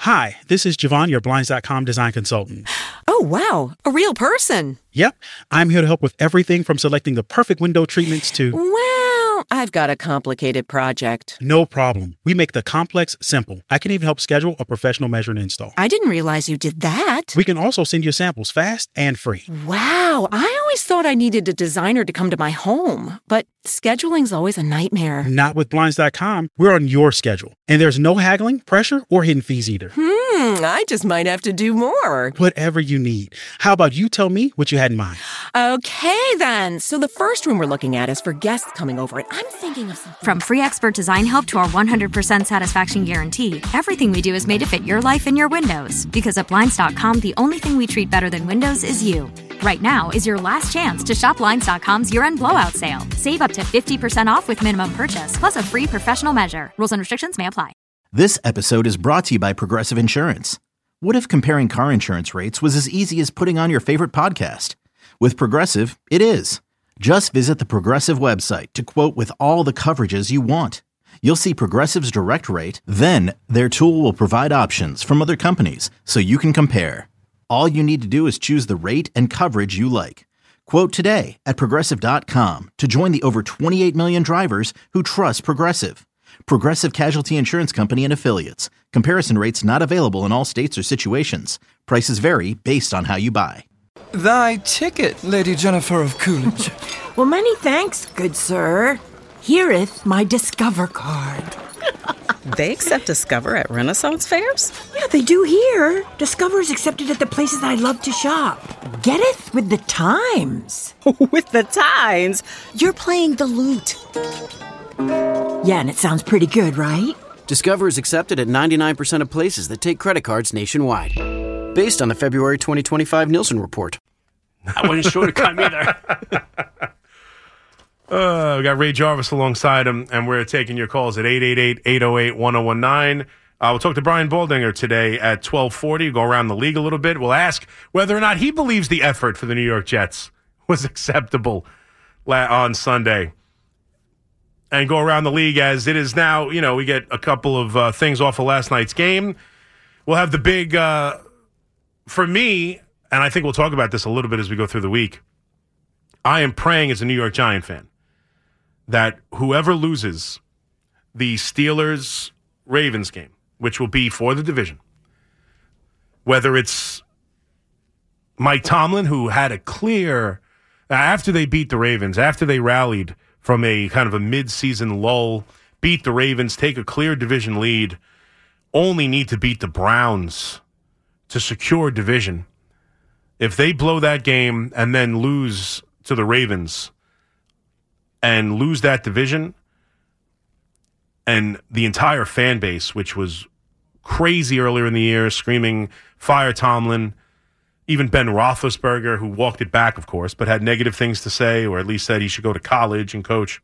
Hi, this is Javon, your Blinds.com design consultant. Oh, wow. A real person. Yep, I'm here to help with everything from selecting the perfect window treatments to... Well, I've got a complicated project. No problem. We make the complex simple. I can even help schedule a professional measure and install. I didn't realize you did that. We can also send you samples fast and free. Wow, I always thought I needed a designer to come to my home, but scheduling's always a nightmare. Not with Blinds.com. We're on your schedule. And there's no haggling, pressure, or hidden fees either. I just might have to do more. Whatever you need. How about you tell me what you had in mind? Okay, then. So the first room we're looking at is for guests coming over, and I'm thinking of something. From free expert design help to our 100% satisfaction guarantee, everything we do is made to fit your life and your windows. Because at Blinds.com, the only thing we treat better than windows is you. Right now is your last chance to shop Blinds.com's year-end blowout sale. Save up to 50% off with minimum purchase, plus a free professional measure. Rules and restrictions may apply. This episode is brought to you by Progressive Insurance. What if comparing car insurance rates was as easy as putting on your favorite podcast? With Progressive, it is. Just visit the Progressive website to quote with all the coverages you want. You'll see Progressive's direct rate, then their tool will provide options from other companies so you can compare. All you need to do is choose the rate and coverage you like. Quote today at Progressive.com to join the over 28 million drivers who trust Progressive. Progressive Casualty Insurance Company and Affiliates. Comparison rates not available in all states or situations. Prices vary based on how you buy. Thy ticket, Lady Jennifer of Coolidge. Well, many thanks, good sir. Here'th my Discover card. They accept Discover at Renaissance fairs? Yeah, they do here. Discover's accepted at the places I love to shop. Getteth with the times. With the times? You're playing the lute. Yeah, and it sounds pretty good, right? Discover is accepted at 99% of places that take credit cards nationwide. Based on the February 2025 Nielsen report. I wasn't sure to come either. We got Ray Jarvis alongside him, and we're taking your calls at 888-808-1019. We'll talk to Brian Baldinger today at 12:40. Go around the league a little bit. We'll ask whether or not he believes the effort for the New York Jets was acceptable on Sunday. And go around the league as it is now. You know, we get a couple of things off of last night's game. We'll have the big, for me, and I think we'll talk about this a little bit as we go through the week. I am praying as a New York Giant fan that whoever loses the Steelers-Ravens game, which will be for the division, whether it's Mike Tomlin, who had a clear, after they beat the Ravens, after they rallied from a kind of a mid-season lull, beat the Ravens, take a clear division lead, only need to beat the Browns to secure division. If they blow that game and then lose to the Ravens and lose that division, and the entire fan base, which was crazy earlier in the year, screaming, fire Tomlin, even Ben Roethlisberger, who walked it back, of course, but had negative things to say, or at least said he should go to college and coach.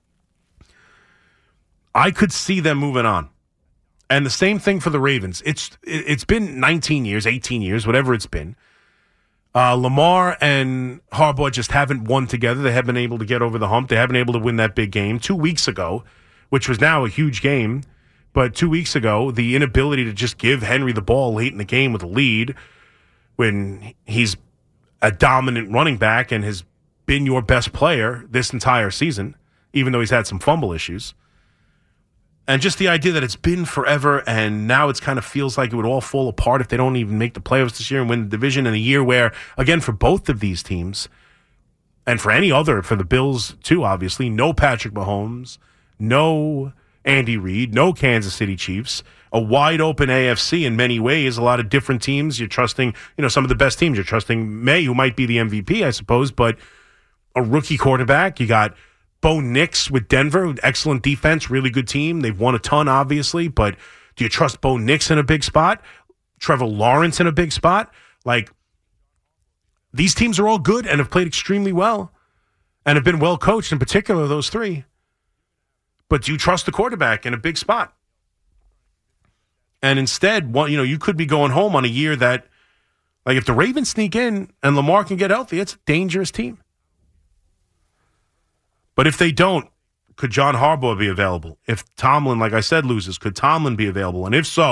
I could see them moving on. And the same thing for the Ravens. It's been 19 years, 18 years, whatever it's been. Lamar and Harbaugh just haven't won together. They haven't been able to get over the hump. They haven't been able to win that big game 2 weeks ago, which was now a huge game. But 2 weeks ago, the inability to just give Henry the ball late in the game with a lead when he's a dominant running back and has been your best player this entire season, even though he's had some fumble issues. And just the idea that it's been forever and now it's kind of feels like it would all fall apart if they don't even make the playoffs this year and win the division in a year where, again, for both of these teams and for any other, for the Bills too, obviously, no Patrick Mahomes, no Andy Reid, no Kansas City Chiefs, a wide open AFC in many ways, a lot of different teams. You're trusting, some of the best teams. You're trusting May, who might be the MVP, I suppose, but a rookie quarterback. You got Bo Nix with Denver, excellent defense, really good team. They've won a ton, obviously, but do you trust Bo Nix in a big spot? Trevor Lawrence in a big spot? These teams are all good and have played extremely well and have been well coached, in particular those three. But do you trust the quarterback in a big spot? And instead, you could be going home on a year that, if the Ravens sneak in and Lamar can get healthy, it's a dangerous team. But if they don't, could John Harbaugh be available? If Tomlin, like I said, loses, could Tomlin be available? And if so,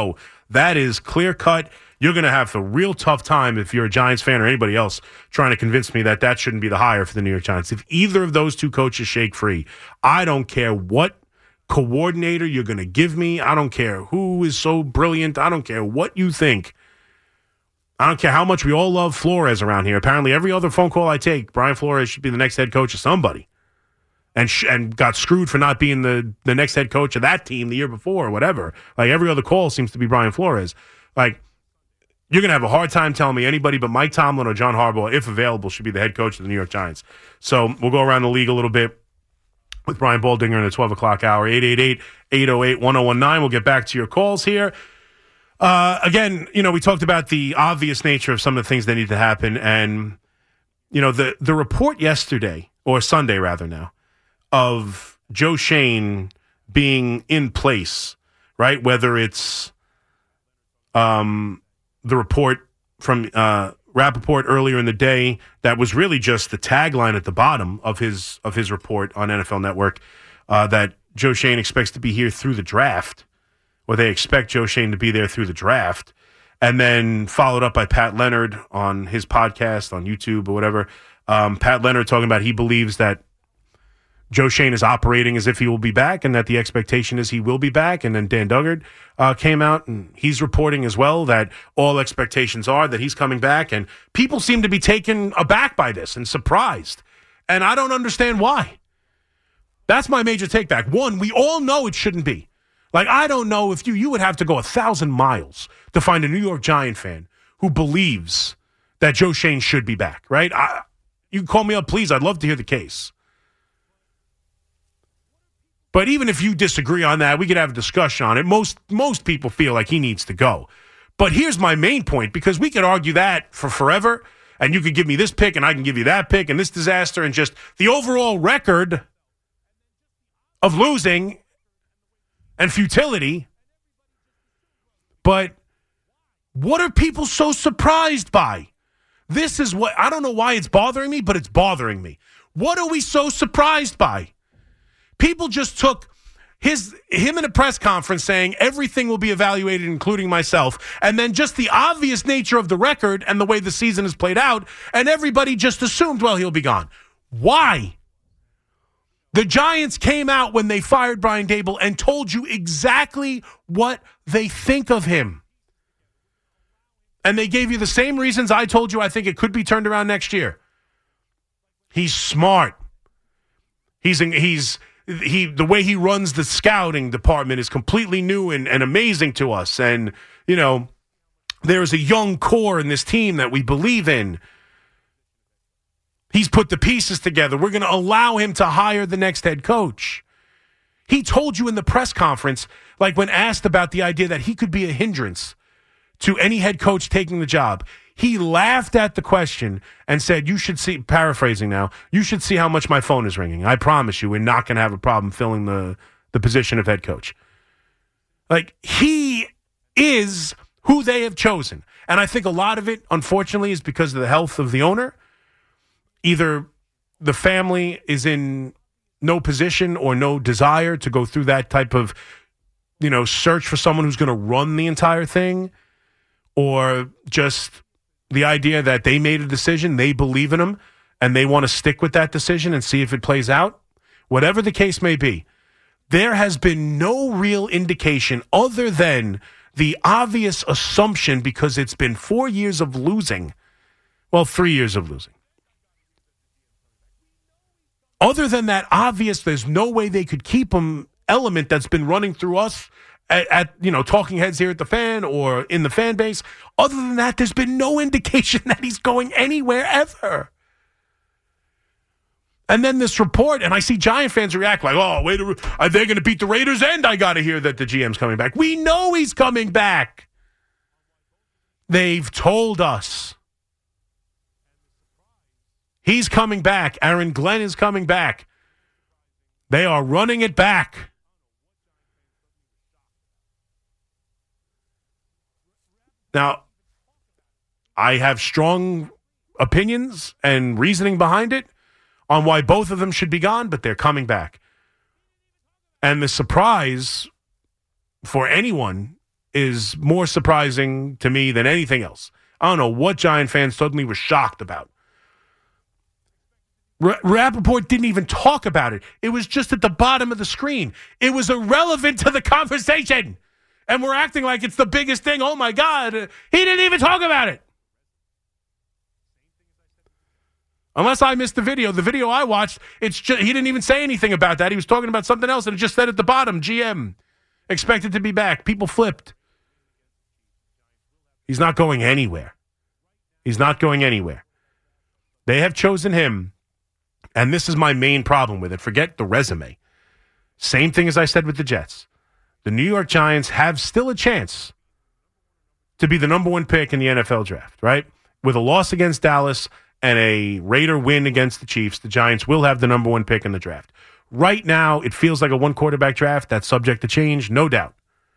That is clear cut. You're going to have a real tough time if you're a Giants fan or anybody else trying to convince me that shouldn't be the hire for the New York Giants. If either of those two coaches shake free, I don't care what coordinator you're going to give me. I don't care who is so brilliant. I don't care what you think. I don't care how much we all love Flores around here. Apparently, every other phone call I take, Brian Flores should be the next head coach of somebody. And got screwed for not being the next head coach of that team the year before or whatever. Like, every other call seems to be Brian Flores. Like, you're going to have a hard time telling me anybody but Mike Tomlin or John Harbaugh, if available, should be the head coach of the New York Giants. So we'll go around the league a little bit with Brian Baldinger in the 12 o'clock hour, 888-808-1019. We'll get back to your calls here. Again, we talked about the obvious nature of some of the things that need to happen. And, the report yesterday, or Sunday rather now, of Joe Schoen being in place, right? Whether it's the report from Rappaport earlier in the day that was really just the tagline at the bottom of his report on NFL Network, that Joe Schoen expects to be here through the draft, or they expect Joe Schoen to be there through the draft, and then followed up by Pat Leonard on his podcast on YouTube or whatever. Pat Leonard talking about he believes that Joe Schoen is operating as if he will be back and that the expectation is he will be back. And then Dan Duggard came out and he's reporting as well that all expectations are that he's coming back. And people seem to be taken aback by this and surprised. And I don't understand why. That's my major take back. One, we all know it shouldn't be. Like, I don't know if you would have to go 1,000 miles to find a New York Giant fan who believes that Joe Schoen should be back, right? You can call me up, please. I'd love to hear the case. But even if you disagree on that, we could have a discussion on it. Most people feel like he needs to go. But here's my main point, because we could argue that for forever, and you could give me this pick, and I can give you that pick, and this disaster, and just the overall record of losing and futility. But what are people so surprised by? This is what, I don't know why it's bothering me, but it's bothering me. What are we so surprised by? People just took him in a press conference saying everything will be evaluated, including myself, and then just the obvious nature of the record and the way the season has played out, and everybody just assumed, well, he'll be gone. Why? The Giants came out when they fired Brian Daboll and told you exactly what they think of him. And they gave you the same reasons I told you I think it could be turned around next year. He's smart. The way he runs the scouting department is completely new and amazing to us. And, there's a young core in this team that we believe in. He's put the pieces together. We're going to allow him to hire the next head coach. He told you in the press conference, like when asked about the idea that he could be a hindrance to any head coach taking the job, he laughed at the question and said, you should see, paraphrasing now, you should see how much my phone is ringing. I promise you, we're not going to have a problem filling the position of head coach. Like, he is who they have chosen. And I think a lot of it, unfortunately, is because of the health of the owner. Either the family is in no position or no desire to go through that type of, search for someone who's going to run the entire thing, or just the idea that they made a decision, they believe in him, and they want to stick with that decision and see if it plays out. Whatever the case may be, there has been no real indication other than the obvious assumption, because it's been 4 years of losing. Well, 3 years of losing. Other than that obvious, there's no way they could keep him element that's been running through us at talking heads here at the Fan or in the fan base. Other than that, there's been no indication that he's going anywhere ever. And then this report, and I see Giant fans react like, oh, wait, are they going to beat the Raiders? And I got to hear that the GM's coming back. We know he's coming back. They've told us. He's coming back. Aaron Glenn is coming back. They are running it back. Now, I have strong opinions and reasoning behind it on why both of them should be gone, but they're coming back. And the surprise for anyone is more surprising to me than anything else. I don't know what Giant fans suddenly were shocked about. Rappaport didn't even talk about it. It was just at the bottom of the screen. It was irrelevant to the conversation. And we're acting like it's the biggest thing. Oh, my God. He didn't even talk about it. Unless I missed the video I watched, he didn't even say anything about that. He was talking about something else, and it just said at the bottom, GM, expected to be back. People flipped. He's not going anywhere. He's not going anywhere. They have chosen him, and this is my main problem with it. Forget the resume. Same thing as I said with the Jets. The New York Giants have still a chance to be the number one pick in the NFL draft, right? With a loss against Dallas and a Raider win against the Chiefs, the Giants will have the number one pick in the draft. Right now, it feels like a one-quarterback draft. That's subject to change, no doubt.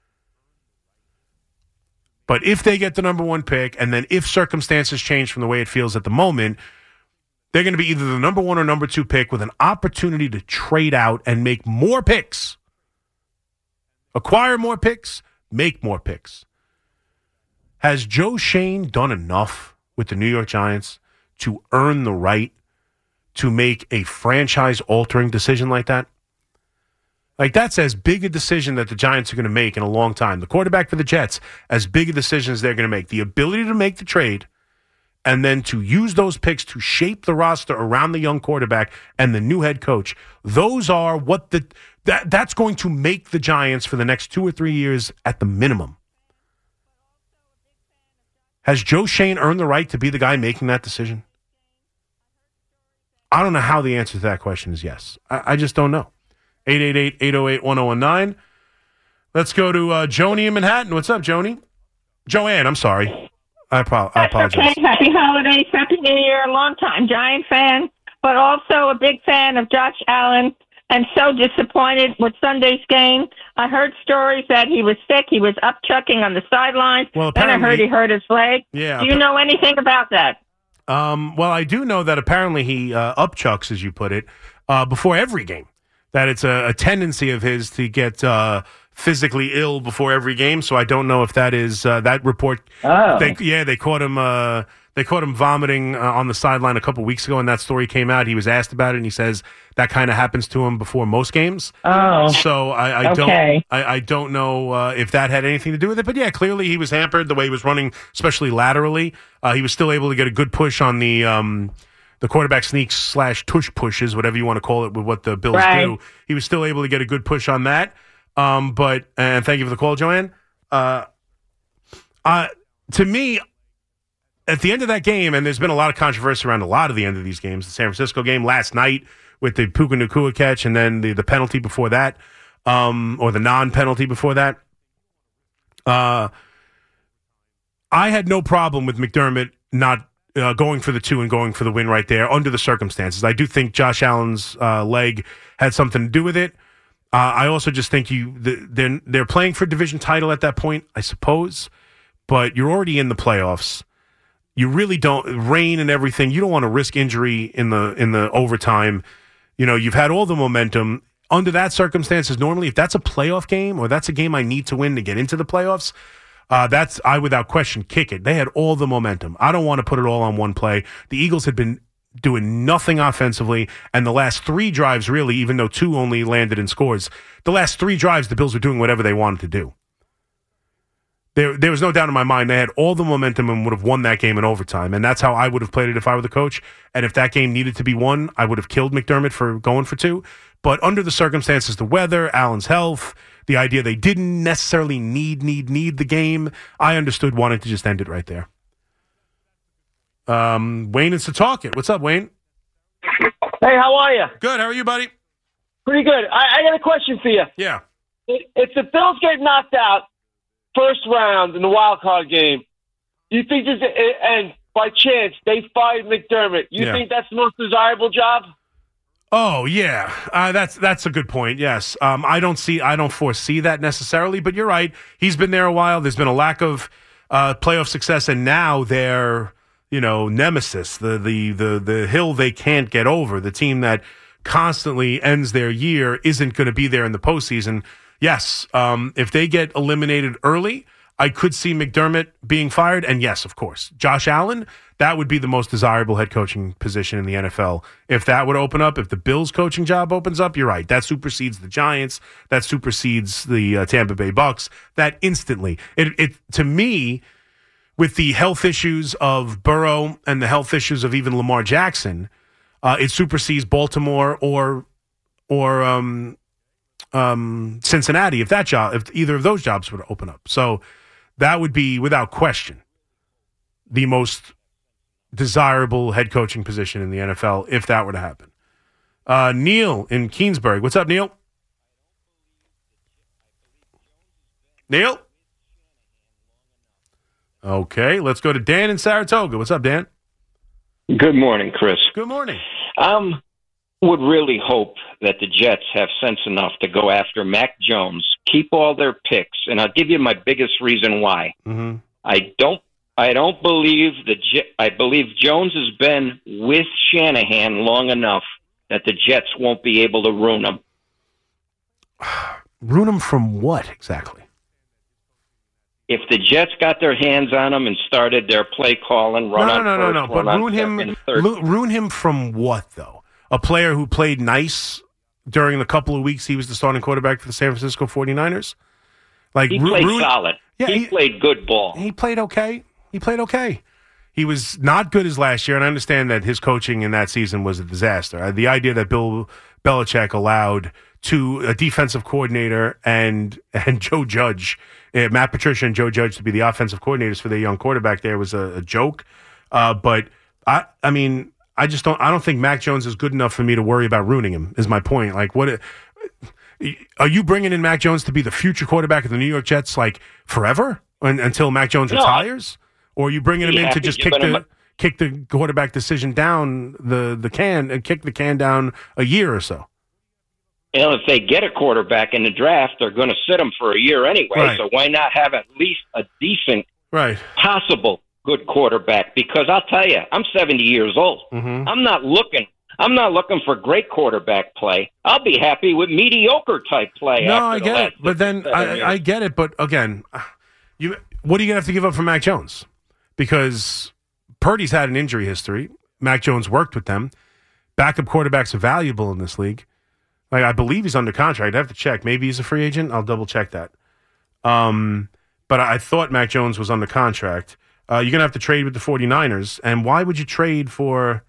But if they get the number one pick, and then if circumstances change from the way it feels at the moment, they're going to be either the number one or number two pick with an opportunity to trade out and make more picks. Acquire more picks, make more picks. Has Joe Schoen done enough with the New York Giants to earn the right to make a franchise-altering decision like that? Like, that's as big a decision that the Giants are going to make in a long time. The quarterback for the Jets, as big a decision as they're going to make. The ability to make the trade and then to use those picks to shape the roster around the young quarterback and the new head coach. Those are what that's going to make the Giants for the next 2 or 3 years at the minimum. Has Joe Schoen earned the right to be the guy making that decision? I don't know how the answer to that question is yes. I just don't know. 888-808-1019. Let's go to Joni in Manhattan. What's up, Joni? Joanne, I'm sorry. I apologize. Okay, happy holidays, happy New Year. Long-time Giant fan, but also a big fan of Josh Allen, and so disappointed with Sunday's game. I heard stories that he was sick. He was upchucking on the sidelines. Well, then I heard he hurt his leg. Yeah. Do you know anything about that? Well, I do know that apparently he upchucks, as you put it, before every game. That it's a tendency of his to get physically ill before every game. So I don't know if that is that report. Oh. They caught him. They caught him vomiting on the sideline a couple weeks ago, and that story came out. He was asked about it, and he says that kind of happens to him before most games. Oh, so I don't know if that had anything to do with it. But yeah, clearly he was hampered the way he was running, especially laterally. He was still able to get a good push on the quarterback sneaks / tush pushes, whatever you want to call it, with what the Bills do. He was still able to get a good push on that. But thank you for the call, Joanne. To me, at the end of that game, and there's been a lot of controversy around a lot of the end of these games, the San Francisco game last night with the Puka Nacua catch and then the penalty before that, or the non-penalty before that. I had no problem with McDermott not going for the 2 and going for the win right there under the circumstances. I do think Josh Allen's leg had something to do with it. I also just think they're playing for a division title at that point, I suppose, but you're already in the playoffs. You really don't rain and everything. You don't want to risk injury in the overtime. You know, you've had all the momentum under that circumstances. Normally, if that's a playoff game or that's a game I need to win to get into the playoffs, I without question kick it. They had all the momentum. I don't want to put it all on one play. The Eagles had been doing nothing offensively, and the last 3 drives, really, even though 2 only landed in scores, the last 3 drives, the Bills were doing whatever they wanted to do. There was no doubt in my mind they had all the momentum and would have won that game in overtime, and that's how I would have played it if I were the coach. And if that game needed to be won, I would have killed McDermott for going for 2. But under the circumstances, the weather, Allen's health, the idea they didn't necessarily need the game, I understood wanting to just end it right there. Wayne is to talk it. What's up, Wayne? Hey, how are you? Good. How are you, buddy? Pretty good. I got a question for you. Yeah. If the Bills get knocked out first round in the wild card game, you think and by chance they fired McDermott, you think that's the most desirable job? Oh yeah, that's a good point. Yes, I don't foresee that necessarily, but you're right. He's been there a while. There's been a lack of playoff success, and now they're nemesis, the hill they can't get over. The team that constantly ends their year isn't going to be there in the postseason. Yes, if they get eliminated early, I could see McDermott being fired. And yes, of course, Josh Allen, that would be the most desirable head coaching position in the NFL. If that would open up, if the Bills coaching job opens up, you're right. That supersedes the Giants. That supersedes the Tampa Bay Bucks. That instantly. It to me, with the health issues of Burrow and the health issues of even Lamar Jackson, it supersedes Baltimore or Cincinnati if either of those jobs would open up. So that would be, without question, the most desirable head coaching position in the NFL if that were to happen. Neil in Keensburg. What's up, Neil? Neil? Okay, let's go to Dan in Saratoga. What's up, Dan? Good morning, Chris. Good morning. Would really hope that the Jets have sense enough to go after Mac Jones, keep all their picks, and I'll give you my biggest reason why. Mm-hmm. I don't believe I believe Jones has been with Shanahan long enough that the Jets won't be able to ruin him. Ruin him from what exactly? If the Jets got their hands on him and started their play calling, No. But ruin him from what, though? A player who played nice during the couple of weeks he was the starting quarterback for the San Francisco 49ers? Like, he played solid. Yeah, he played good ball. He played okay. He was not good as last year, and I understand that his coaching in that season was a disaster. The idea that Bill Belichick allowed a defensive coordinator and Joe Judge, Matt Patricia and Joe Judge, to be the offensive coordinators for their young quarterback there was a joke. But I don't think Mac Jones is good enough for me to worry about ruining him, is my point. Like, what are you bringing in Mac Jones to be the future quarterback of the New York Jets, like, forever until Mac Jones retires? Or are you bringing him in to just kick the quarterback decision down the can and kick the can down a year or so? And if they get a quarterback in the draft, they're going to sit him for a year anyway. Right. So why not have at least a decent, possible good quarterback? Because I'll tell you, I'm 70 years old. Mm-hmm. I'm not looking for great quarterback play. I'll be happy with mediocre type play. No, I get it. But then I get it. But again, what are you going to have to give up for Mac Jones? Because Purdy's had an injury history. Mac Jones worked with them. Backup quarterbacks are valuable in this league. Like, I believe he's under contract. I have to check. Maybe he's a free agent. I'll double check that. But I thought Mac Jones was under contract. You're going to have to trade with the 49ers. And why would you trade for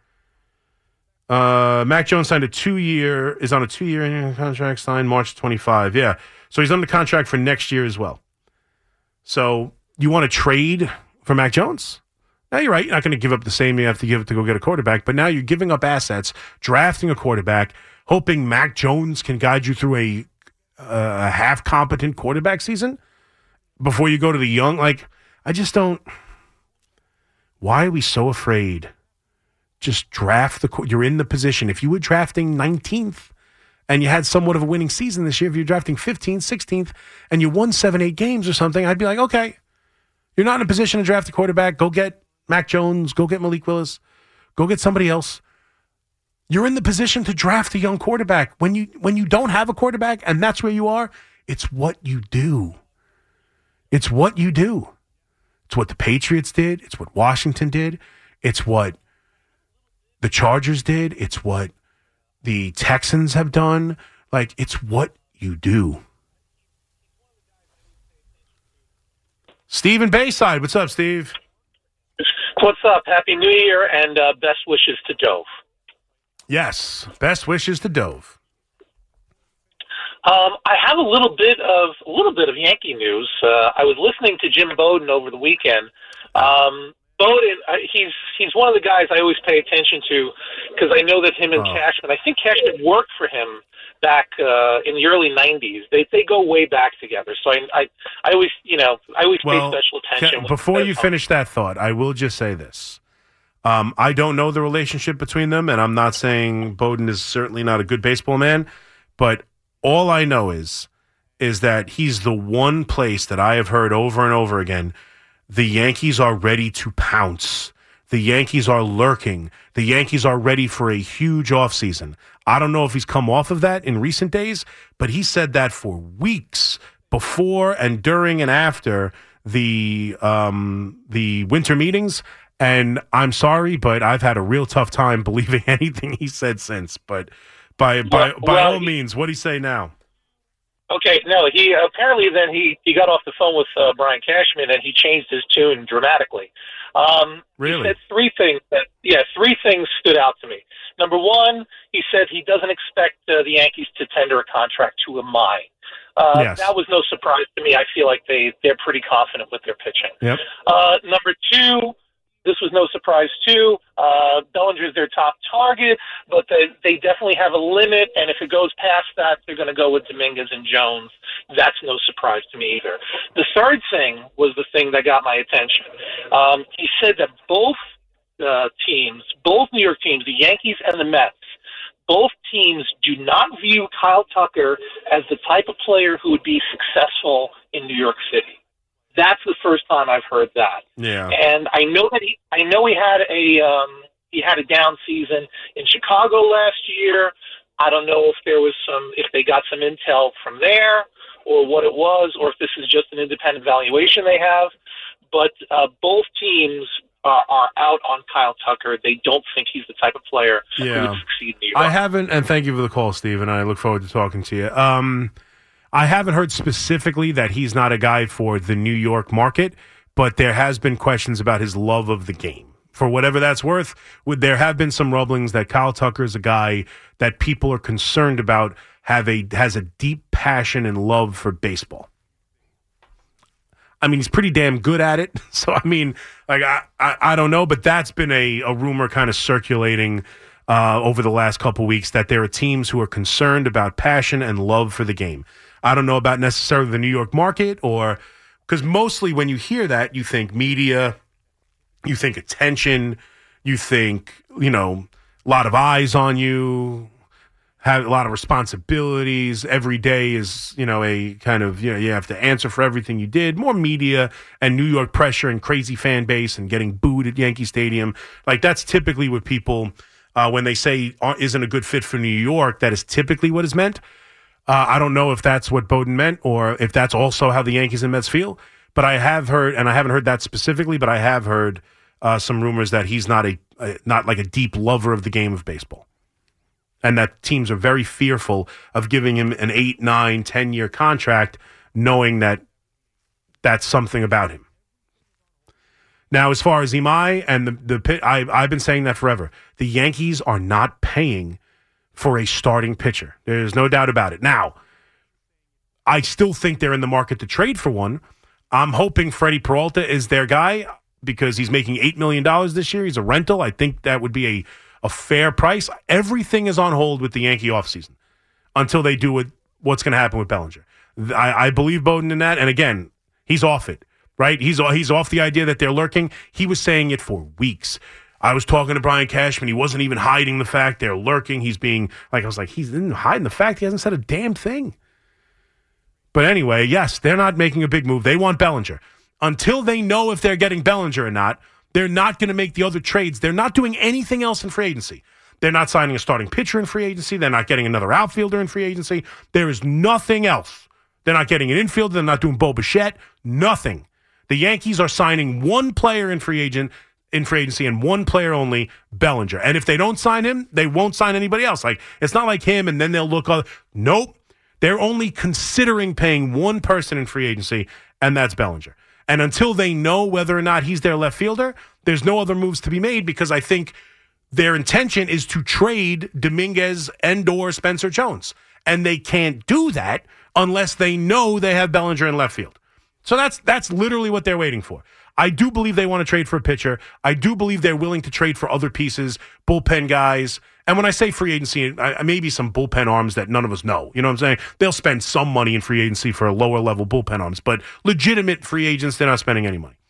Mac Jones is on a 2-year contract, signed March 25. Yeah. So he's under contract for next year as well. So you want to trade for Mac Jones? Now, you're right. You're not going to give up the same you have to give it to go get a quarterback. But now you're giving up assets, drafting a quarterback, hoping Mac Jones can guide you through a half-competent quarterback season before you go to the young. Like, I just don't. Why are we so afraid? Just draft you're in the position. If you were drafting 19th and you had somewhat of a winning season this year, if you're drafting 15th, 16th, and you won 7-8 games or something, I'd be like, okay, you're not in a position to draft a quarterback. Go get Mac Jones. Go get Malik Willis. Go get somebody else. You're in the position to draft a young quarterback. When you don't have a quarterback and that's where you are, it's what you do. It's what you do. It's what the Patriots did. It's what Washington did. It's what the Chargers did. It's what the Texans have done. Like, it's what you do. Steve in Bayside. What's up, Steve? What's up? Happy New Year and best wishes to Dove. Yes, best wishes to Dove. I have a little bit of Yankee news. I was listening to Jim Bowden over the weekend. Bowden, he's one of the guys I always pay attention to because I know that him and Cashman. I think Cashman worked for him back in the early '90s. They go way back together. So I always pay special attention. Before you finish that thought, I will just say this. I don't know the relationship between them, and I'm not saying Bowden is certainly not a good baseball man, but all I know is that he's the one place that I have heard over and over again, the Yankees are ready to pounce. The Yankees are lurking. The Yankees are ready for a huge offseason. I don't know if he's come off of that in recent days, but he said that for weeks before and during and after the winter meetings. And I'm sorry, but I've had a real tough time believing anything he said since. But by all means, what do you say now? Okay, no, he apparently then he got off the phone with Brian Cashman and he changed his tune dramatically. Really? He said three things stood out to me. Number one, he said he doesn't expect the Yankees to tender a contract to Amai. Yes. That was no surprise to me. I feel like they're pretty confident with their pitching. Yep. Number two, this was no surprise too. Bellinger is their top target, but they definitely have a limit, and if it goes past that, they're going to go with Dominguez and Jones. That's no surprise to me either. The third thing was the thing that got my attention. He said that both New York teams, the Yankees and the Mets, both teams do not view Kyle Tucker as the type of player who would be successful in New York City. That's the first time I've heard that. Yeah. And I know he had a down season in Chicago last year. I don't know if they got some intel from there or what it was, or if this is just an independent valuation they have. But both teams are out on Kyle Tucker. They don't think he's the type of player who would succeed in New York. I haven't, and thank you for the call, Steve, and I look forward to talking to you. I haven't heard specifically that he's not a guy for the New York market, but there has been questions about his love of the game. For whatever that's worth, there have been some rumblings that Kyle Tucker is a guy that people are concerned about has a deep passion and love for baseball. I mean, he's pretty damn good at it. So, I mean, like I don't know, but that's been a rumor kind of circulating over the last couple weeks that there are teams who are concerned about passion and love for the game. I don't know about necessarily the New York market, or because mostly when you hear that, you think media, you think attention, you think, a lot of eyes on you, have a lot of responsibilities. Every day is, a kind of, you have to answer for everything you did. More media and New York pressure and crazy fan base and getting booed at Yankee Stadium. Like, that's typically what people, when they say isn't a good fit for New York, that is typically what is meant. I don't know if that's what Bowden meant or if that's also how the Yankees and Mets feel. But I have heard, and I haven't heard that specifically, but I have heard some rumors that he's not like a deep lover of the game of baseball. And that teams are very fearful of giving him an 8, 9, 10-year contract, knowing that that's something about him. Now, as far as Imai and I've been saying that forever. The Yankees are not paying for a starting pitcher. There's no doubt about it. Now, I still think they're in the market to trade for one. I'm hoping Freddie Peralta is their guy because he's making $8 million this year. He's a rental. I think that would be a fair price. Everything is on hold with the Yankee offseason until they do what's going to happen with Bellinger. I believe Bowden in that. And again, he's off it, right? He's off the idea that they're lurking. He was saying it for weeks. I was talking to Brian Cashman. He wasn't even hiding the fact they're lurking. He's being I was like, he's hiding the fact he hasn't said a damn thing. But anyway, yes, they're not making a big move. They want Bellinger. Until they know if they're getting Bellinger or not, they're not going to make the other trades. They're not doing anything else in free agency. They're not signing a starting pitcher in free agency. They're not getting another outfielder in free agency. There is nothing else. They're not getting an infielder. They're not doing Bo Bichette. Nothing. The Yankees are signing one player in free agency and one player only, Bellinger. And if they don't sign him, they won't sign anybody else. Like, it's not like him and then they'll look other. Nope. They're only considering paying one person in free agency, and that's Bellinger. And until they know whether or not he's their left fielder, there's no other moves to be made because I think their intention is to trade Dominguez and/or Spencer Jones. And they can't do that unless they know they have Bellinger in left field. So that's literally what they're waiting for. I do believe they want to trade for a pitcher. I do believe they're willing to trade for other pieces, bullpen guys. And when I say free agency, maybe some bullpen arms that none of us know. You know what I'm saying? They'll spend some money in free agency for lower level bullpen arms, but legitimate free agents, they're not spending any money.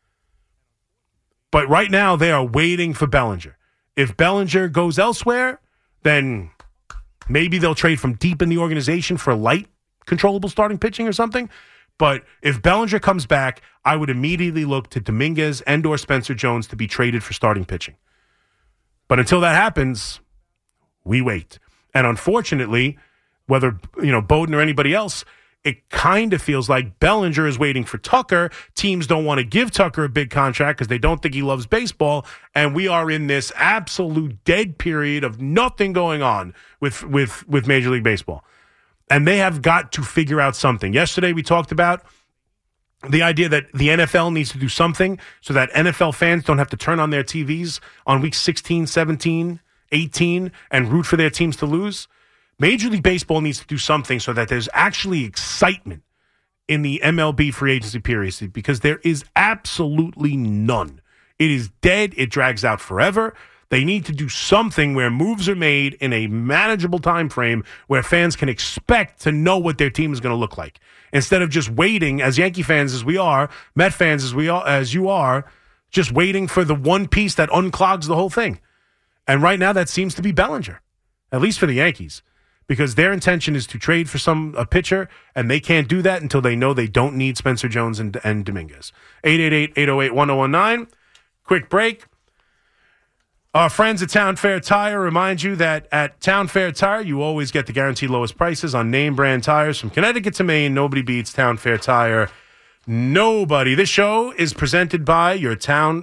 But right now, they are waiting for Bellinger. If Bellinger goes elsewhere, then maybe they'll trade from deep in the organization for light, controllable starting pitching or something. But if Bellinger comes back, I would immediately look to Dominguez and/or Spencer Jones to be traded for starting pitching. But until that happens, we wait. And unfortunately, whether Bowden or anybody else, it kind of feels like Bellinger is waiting for Tucker. Teams don't want to give Tucker a big contract because they don't think he loves baseball. And we are in this absolute dead period of nothing going on with Major League Baseball. And they have got to figure out something. Yesterday we talked about the idea that the NFL needs to do something so that NFL fans don't have to turn on their TVs on week 16, 17, 18 and root for their teams to lose. Major League Baseball needs to do something so that there's actually excitement in the MLB free agency period, because there is absolutely none. It is dead. It drags out forever. They need to do something where moves are made in a manageable time frame where fans can expect to know what their team is going to look like, instead of just waiting, as Yankee fans as we are, Met fans as you are, just waiting for the one piece that unclogs the whole thing. And right now that seems to be Bellinger, at least for the Yankees, because their intention is to trade for a pitcher, and they can't do that until they know they don't need Spencer Jones and Dominguez. 888-808-1019. Quick break. Our friends at Town Fair Tire remind you that at Town Fair Tire, you always get the guaranteed lowest prices on name brand tires from Connecticut to Maine. Nobody beats Town Fair Tire. Nobody. This show is presented by your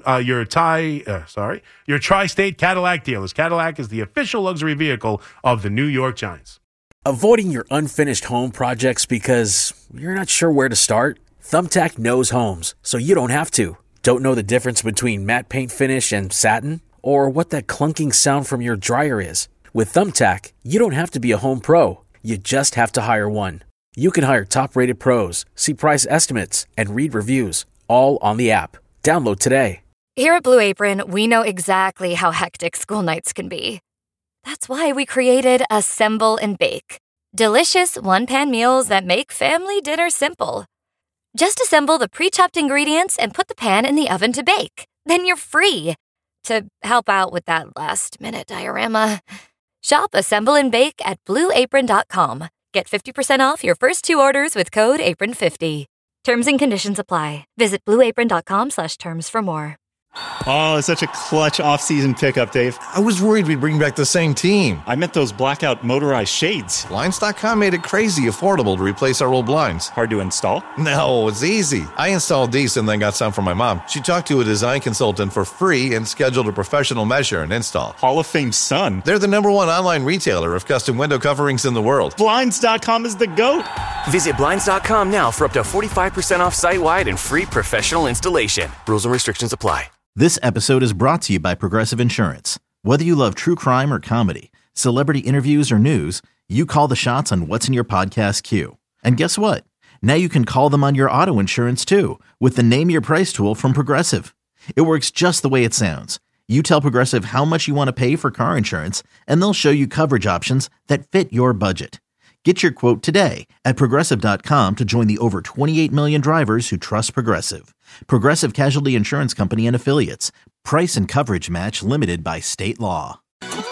Tri-State Cadillac dealers. Cadillac is the official luxury vehicle of the New York Giants. Avoiding your unfinished home projects because you're not sure where to start? Thumbtack knows homes, so you don't have to. Don't know the difference between matte paint finish and satin? Or what that clunking sound from your dryer is? With Thumbtack, you don't have to be a home pro. You just have to hire one. You can hire top-rated pros, see price estimates, and read reviews, all on the app. Download today. Here at Blue Apron, we know exactly how hectic school nights can be. That's why we created Assemble and Bake. Delicious one-pan meals that make family dinner simple. Just assemble the pre-chopped ingredients and put the pan in the oven to bake. Then you're free to help out with that last-minute diorama. Shop Assemble and Bake at BlueApron.com. Get 50% off your first 2 orders with code APRON50. Terms and conditions apply. Visit BlueApron.com/terms for more. Oh, it's such a clutch off-season pickup, Dave. I was worried we'd bring back the same team. I meant those blackout motorized shades. Blinds.com made it crazy affordable to replace our old blinds. Hard to install? No, it's easy. I installed these and then got some for my mom. She talked to a design consultant for free and scheduled a professional measure and install. Hall of Fame son. They're the #1 online retailer of custom window coverings in the world. Blinds.com is the GOAT. Visit Blinds.com now for up to 45% off site-wide and free professional installation. Rules and restrictions apply. This episode is brought to you by Progressive Insurance. Whether you love true crime or comedy, celebrity interviews or news, you call the shots on what's in your podcast queue. And guess what? Now you can call them on your auto insurance too with the Name Your Price tool from Progressive. It works just the way it sounds. You tell Progressive how much you want to pay for car insurance, and they'll show you coverage options that fit your budget. Get your quote today at Progressive.com to join the over 28 million drivers who trust Progressive. Progressive Casualty Insurance Company and Affiliates. Price and coverage match limited by state law.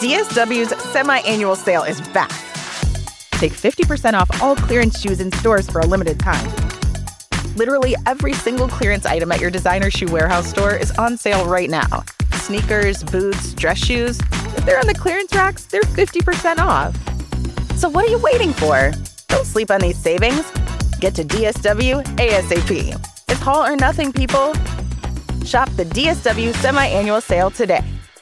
DSW's semi-annual sale is back. Take 50% off all clearance shoes in stores for a limited time. Literally every single clearance item at your designer shoe warehouse store is on sale right now. Sneakers, boots, dress shoes. If they're on the clearance racks, they're 50% off. So what are you waiting for? Don't sleep on these savings. Get to DSW ASAP. It's all or nothing, people. Shop the DSW semi-annual sale today.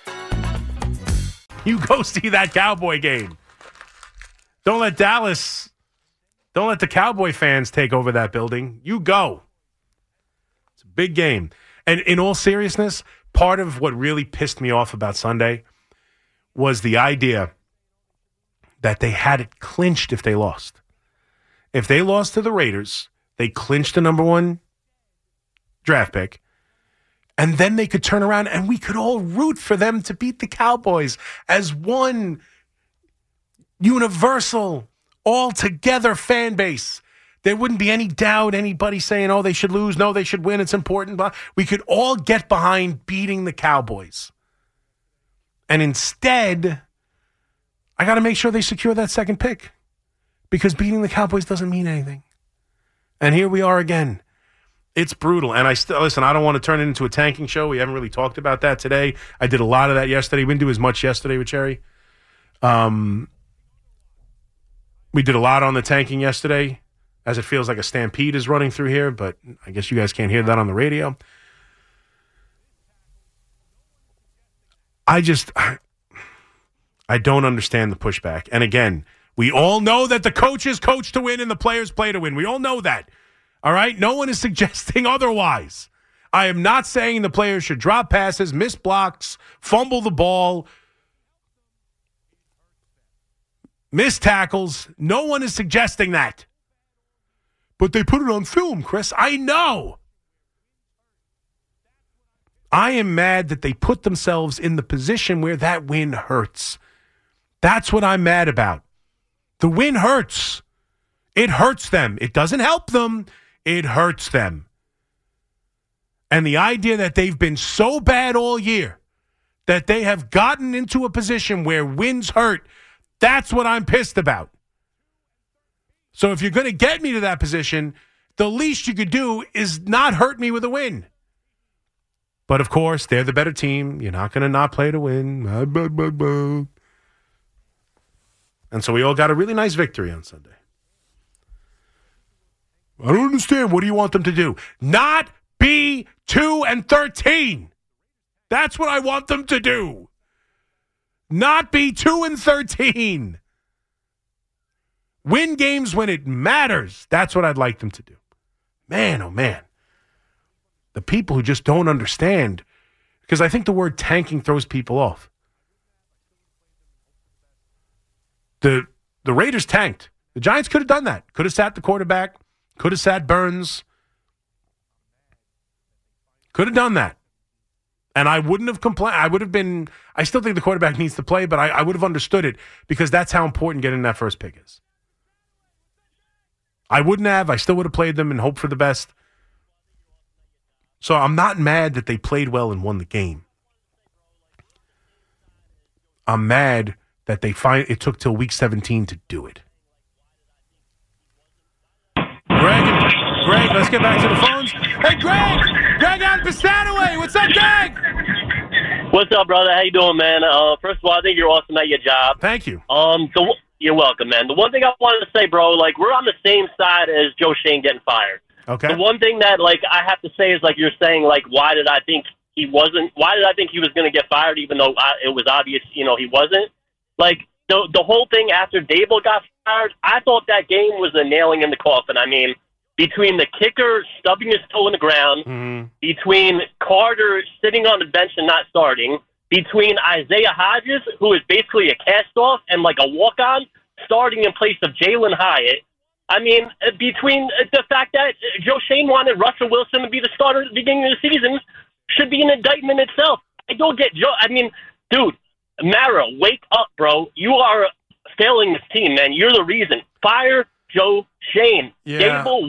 You go see that Cowboy game. Don't let the Cowboy fans take over that building. You go. It's a big game. And in all seriousness, part of what really pissed me off about Sunday was the idea that they had it clinched if they lost. If they lost to the Raiders, they clinched the #1 draft pick, and then they could turn around and we could all root for them to beat the Cowboys as one universal, all-together fan base. There wouldn't be any doubt, anybody saying, oh, they should lose, no, they should win, it's important. We could all get behind beating the Cowboys. And instead, I got to make sure they secure that second pick, because beating the Cowboys doesn't mean anything. And here we are again. It's brutal. And I don't want to turn it into a tanking show. We haven't really talked about that today. I did a lot of that yesterday. We didn't do as much yesterday with Cherry. We did a lot on the tanking yesterday. as it feels like a stampede is running through here, but I guess you guys can't hear that on the radio. I don't understand the pushback. And again, we all know that the coaches coach to win and the players play to win. We all know that. All right? No one is suggesting otherwise. I am not saying the players should drop passes, miss blocks, fumble the ball, miss tackles. No one is suggesting that. But they put it on film, Chris. I know. I am mad that they put themselves in the position where that win hurts. That's what I'm mad about. The win hurts. It hurts them. It doesn't help them. It hurts them. And the idea that they've been so bad all year that they have gotten into a position where wins hurt, that's what I'm pissed about. So if you're going to get me to that position, the least you could do is not hurt me with a win. But, of course, they're the better team. You're not going to not play to win. And so we all got a really nice victory on Sunday. I don't understand. What do you want them to do? Not be 2-13. That's what I want them to do. Not be 2-13. Win games when it matters. That's what I'd like them to do. Man, oh man. The people who just don't understand, because I think the word tanking throws people off. The Raiders tanked. The Giants could have done that. Could have sat the quarterback. Could have sat Burns. Could have done that. And I wouldn't have complained. I still think the quarterback needs to play, but I would have understood it because that's how important getting that first pick is. I wouldn't have. I still would have played them and hoped for the best. So I'm not mad that they played well and won the game. I'm mad that it took till week 17 to do it. Greg, let's get back to the phones. Hey, Greg out of Piscataway. What's up, Greg? What's up, brother? How you doing, man? First of all, I think you're awesome at your job. Thank you. You're welcome, man. The one thing I wanted to say, bro, like, we're on the same side as Joe Schoen getting fired. Okay. The one thing that, like, I have to say is, like, you're saying, like, why did I think he was going to get fired even though it was obvious, he wasn't? Like, the whole thing after Dable got fired, I thought that game was a nailing in the coffin. I mean, between the kicker stubbing his toe in the ground, between Carter sitting on the bench and not starting, between Isaiah Hodges, who is basically a cast-off and like a walk-on, starting in place of Jalen Hyatt. I mean, between the fact that Joe Schoen wanted Russell Wilson to be the starter at the beginning of the season should be an indictment itself. I don't get Joe. I mean, dude, Mara, wake up, bro. You are failing this team, man. You're the reason. Fire Joe Schoen. Yeah. Dable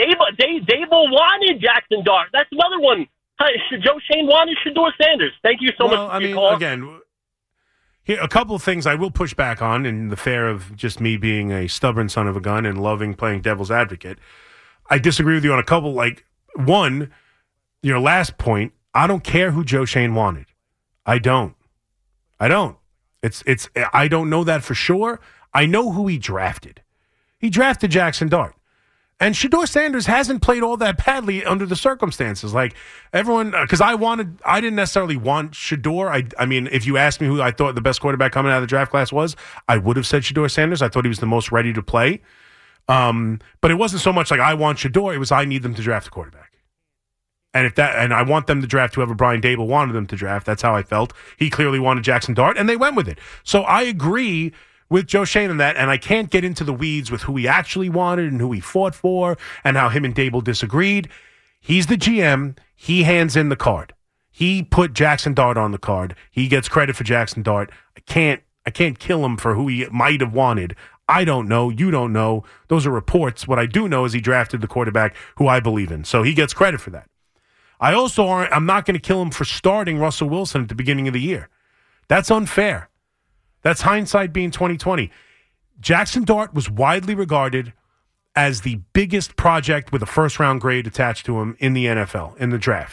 wanted Jackson Dart. That's another one. Joe Schoen wanted Shedeur Sanders. Thank you so much for your call. Again, here, a couple of things I will push back on in the fair of just me being a stubborn son of a gun and loving playing devil's advocate. I disagree with you on a couple. Like, one, your last point, I don't care who Joe Schoen wanted. I don't. I don't know that for sure. I know who he drafted. He drafted Jackson Dart. And Shedeur Sanders hasn't played all that badly under the circumstances. Like, everyone, because I didn't necessarily want Shedeur. I mean, if you asked me who I thought the best quarterback coming out of the draft class was, I would have said Shedeur Sanders. I thought he was the most ready to play. But it wasn't so much like I want Shedeur. It was I need them to draft a quarterback. And I want them to draft whoever Brian Dable wanted them to draft. That's how I felt. He clearly wanted Jackson Dart, and they went with it. So I agree with Joe Schoen on that, and I can't get into the weeds with who he actually wanted and who he fought for and how him and Dable disagreed. He's the GM. He hands in the card. He put Jackson Dart on the card. He gets credit for Jackson Dart. I can't kill him for who he might have wanted. I don't know. You don't know. Those are reports. What I do know is he drafted the quarterback who I believe in. So he gets credit for that. I'm not going to kill him for starting Russell Wilson at the beginning of the year. That's unfair. That's hindsight being 20/20. Jackson Dart was widely regarded as the biggest project with a first-round grade attached to him in the NFL, in the draft.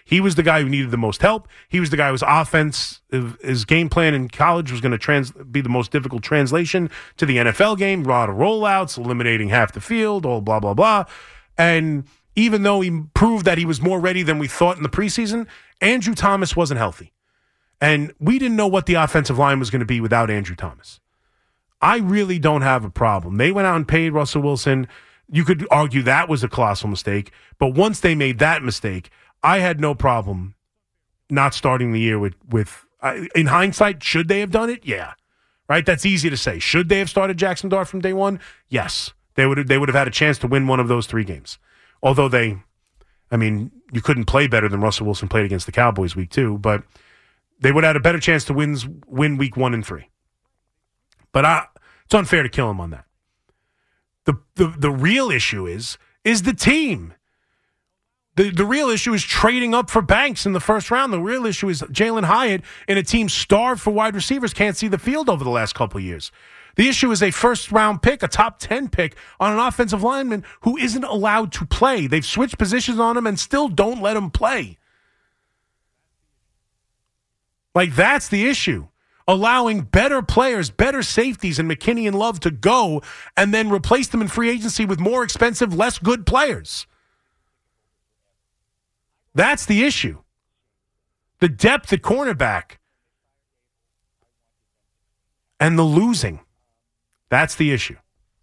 He was the guy who needed the most help. He was the guy whose offense, his game plan in college was going to be the most difficult translation to the NFL game. A lot of rollouts, eliminating half the field, all blah, blah, blah. And even though he proved that he was more ready than we thought in the preseason, Andrew Thomas wasn't healthy. And we didn't know what the offensive line was going to be without Andrew Thomas. I really don't have a problem. They went out and paid Russell Wilson. You could argue that was a colossal mistake. But once they made that mistake, I had no problem not starting the year with in hindsight, should they have done it? Yeah. Right? That's easy to say. Should they have started Jackson Dart from day one? Yes. They would have had a chance to win one of those 3 games. Although you couldn't play better than Russell Wilson played against the Cowboys week 2, but they would have had a better chance to win week 1 and 3. But it's unfair to kill him on that. The real issue is the team. The real issue is trading up for Banks in the first round. The real issue is Jalen Hyatt in a team starved for wide receivers can't see the field over the last couple of years. The issue is a first-round pick, a top 10 pick on an offensive lineman who isn't allowed to play. They've switched positions on him and still don't let him play. Like, that's the issue. Allowing better players, better safeties and McKinney and Love to go and then replace them in free agency with more expensive, less good players. That's the issue. The depth at cornerback and the losing. That's the issue.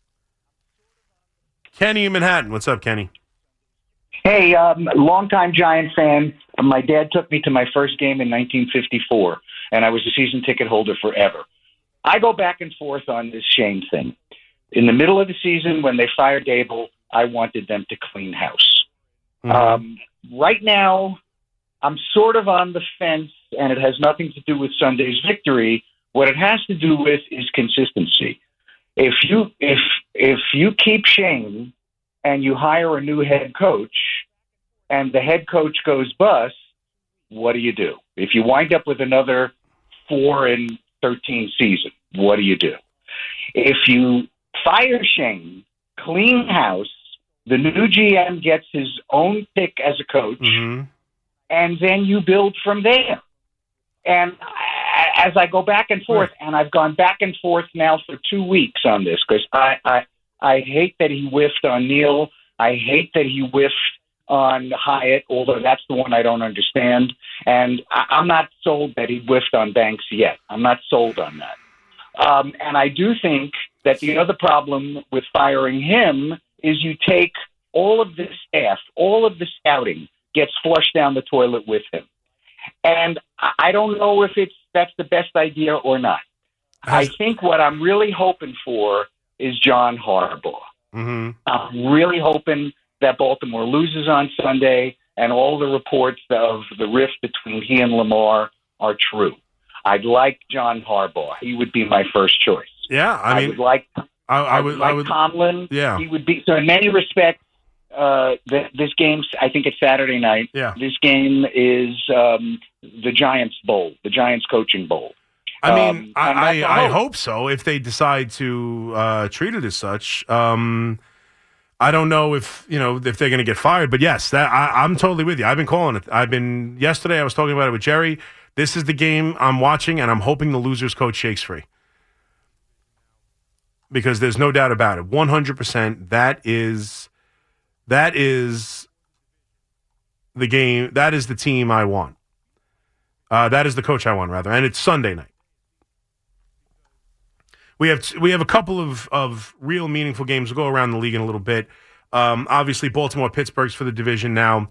Kenny in Manhattan. What's up, Kenny? Hey, longtime Giant fan. My dad took me to my first game in 1954, and I was a season ticket holder forever. I go back and forth on this Shane thing. In the middle of the season, when they fired Dable, I wanted them to clean house. Mm-hmm. Right now, I'm sort of on the fence, and it has nothing to do with Sunday's victory. What it has to do with is consistency. If you keep Shane and you hire a new head coach, and the head coach goes bust, what do you do? If you wind up with another 4-13 season, what do you do? If you fire Shane, clean house, the new GM gets his own pick as a coach, mm-hmm. and then you build from there. And as I go back and forth, and I've gone back and forth now for 2 weeks on this, because I hate that he whiffed on Neal. I hate that he whiffed on Hyatt, although that's the one I don't understand. And I'm not sold that he whiffed on Banks yet. I'm not sold on that. And I do think that the other problem with firing him is you take all of the staff, all of the scouting gets flushed down the toilet with him. And I don't know if that's the best idea or not. I think what I'm really hoping for is John Harbaugh. Mm-hmm. I'm really hoping that Baltimore loses on Sunday and all the reports of the rift between he and Lamar are true. I'd like John Harbaugh. He would be my first choice. Yeah, I would like Tomlin. Yeah, he would be. So in many respects, this game, I think it's Saturday night. Yeah. This game is the Giants Bowl, the Giants coaching bowl. I mean, I hope so. If they decide to treat it as such, I don't know if they're going to get fired. But yes, I'm totally with you. I've been calling it. Yesterday I was talking about it with Jerry. This is the game I'm watching, and I'm hoping the loser's coach shakes free. Because there's no doubt about it. 100%. That is the game. That is the team I want. That is the coach I want, rather. And it's Sunday night. We have a couple of real meaningful games. We'll go around the league in a little bit. Obviously, Baltimore, Pittsburgh's for the division now.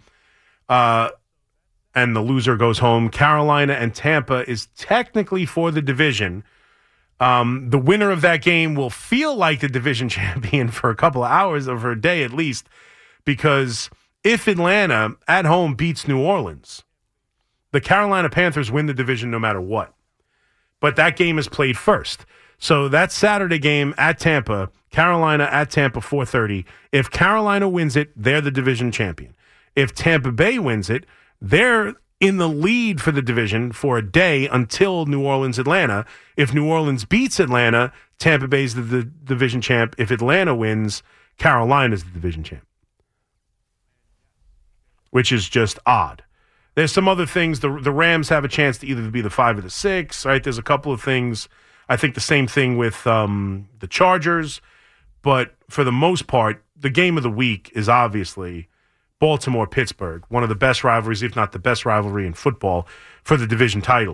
And the loser goes home. Carolina and Tampa is technically for the division. The winner of that game will feel like the division champion for a couple of hours or for a day at least, because if Atlanta at home beats New Orleans, the Carolina Panthers win the division no matter what. But that game is played first. So that Saturday game at Tampa, Carolina at Tampa, 4:30. If Carolina wins it, they're the division champion. If Tampa Bay wins it, they're in the lead for the division for a day until New Orleans-Atlanta. If New Orleans beats Atlanta, Tampa Bay's the division champ. If Atlanta wins, Carolina's the division champ. Which is just odd. There's some other things. The Rams have a chance to either be the 5 or the 6, right? There's a couple of things. I think the same thing with the Chargers. But for the most part, the game of the week is obviously Baltimore-Pittsburgh, one of the best rivalries, if not the best rivalry in football for the division title.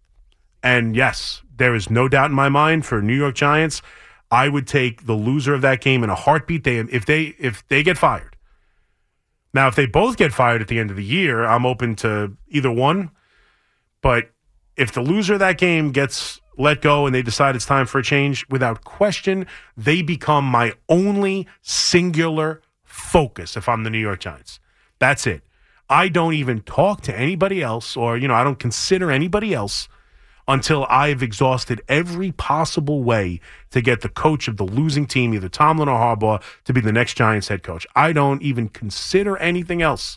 And yes, there is no doubt in my mind for New York Giants, I would take the loser of that game in a heartbeat. If they get fired. Now, if they both get fired at the end of the year, I'm open to either one. But if the loser of that game gets let go and they decide it's time for a change, without question, they become my only singular focus if I'm the New York Giants. That's it. I don't even talk to anybody else, or, I don't consider anybody else until I've exhausted every possible way to get the coach of the losing team, either Tomlin or Harbaugh, to be the next Giants head coach. I don't even consider anything else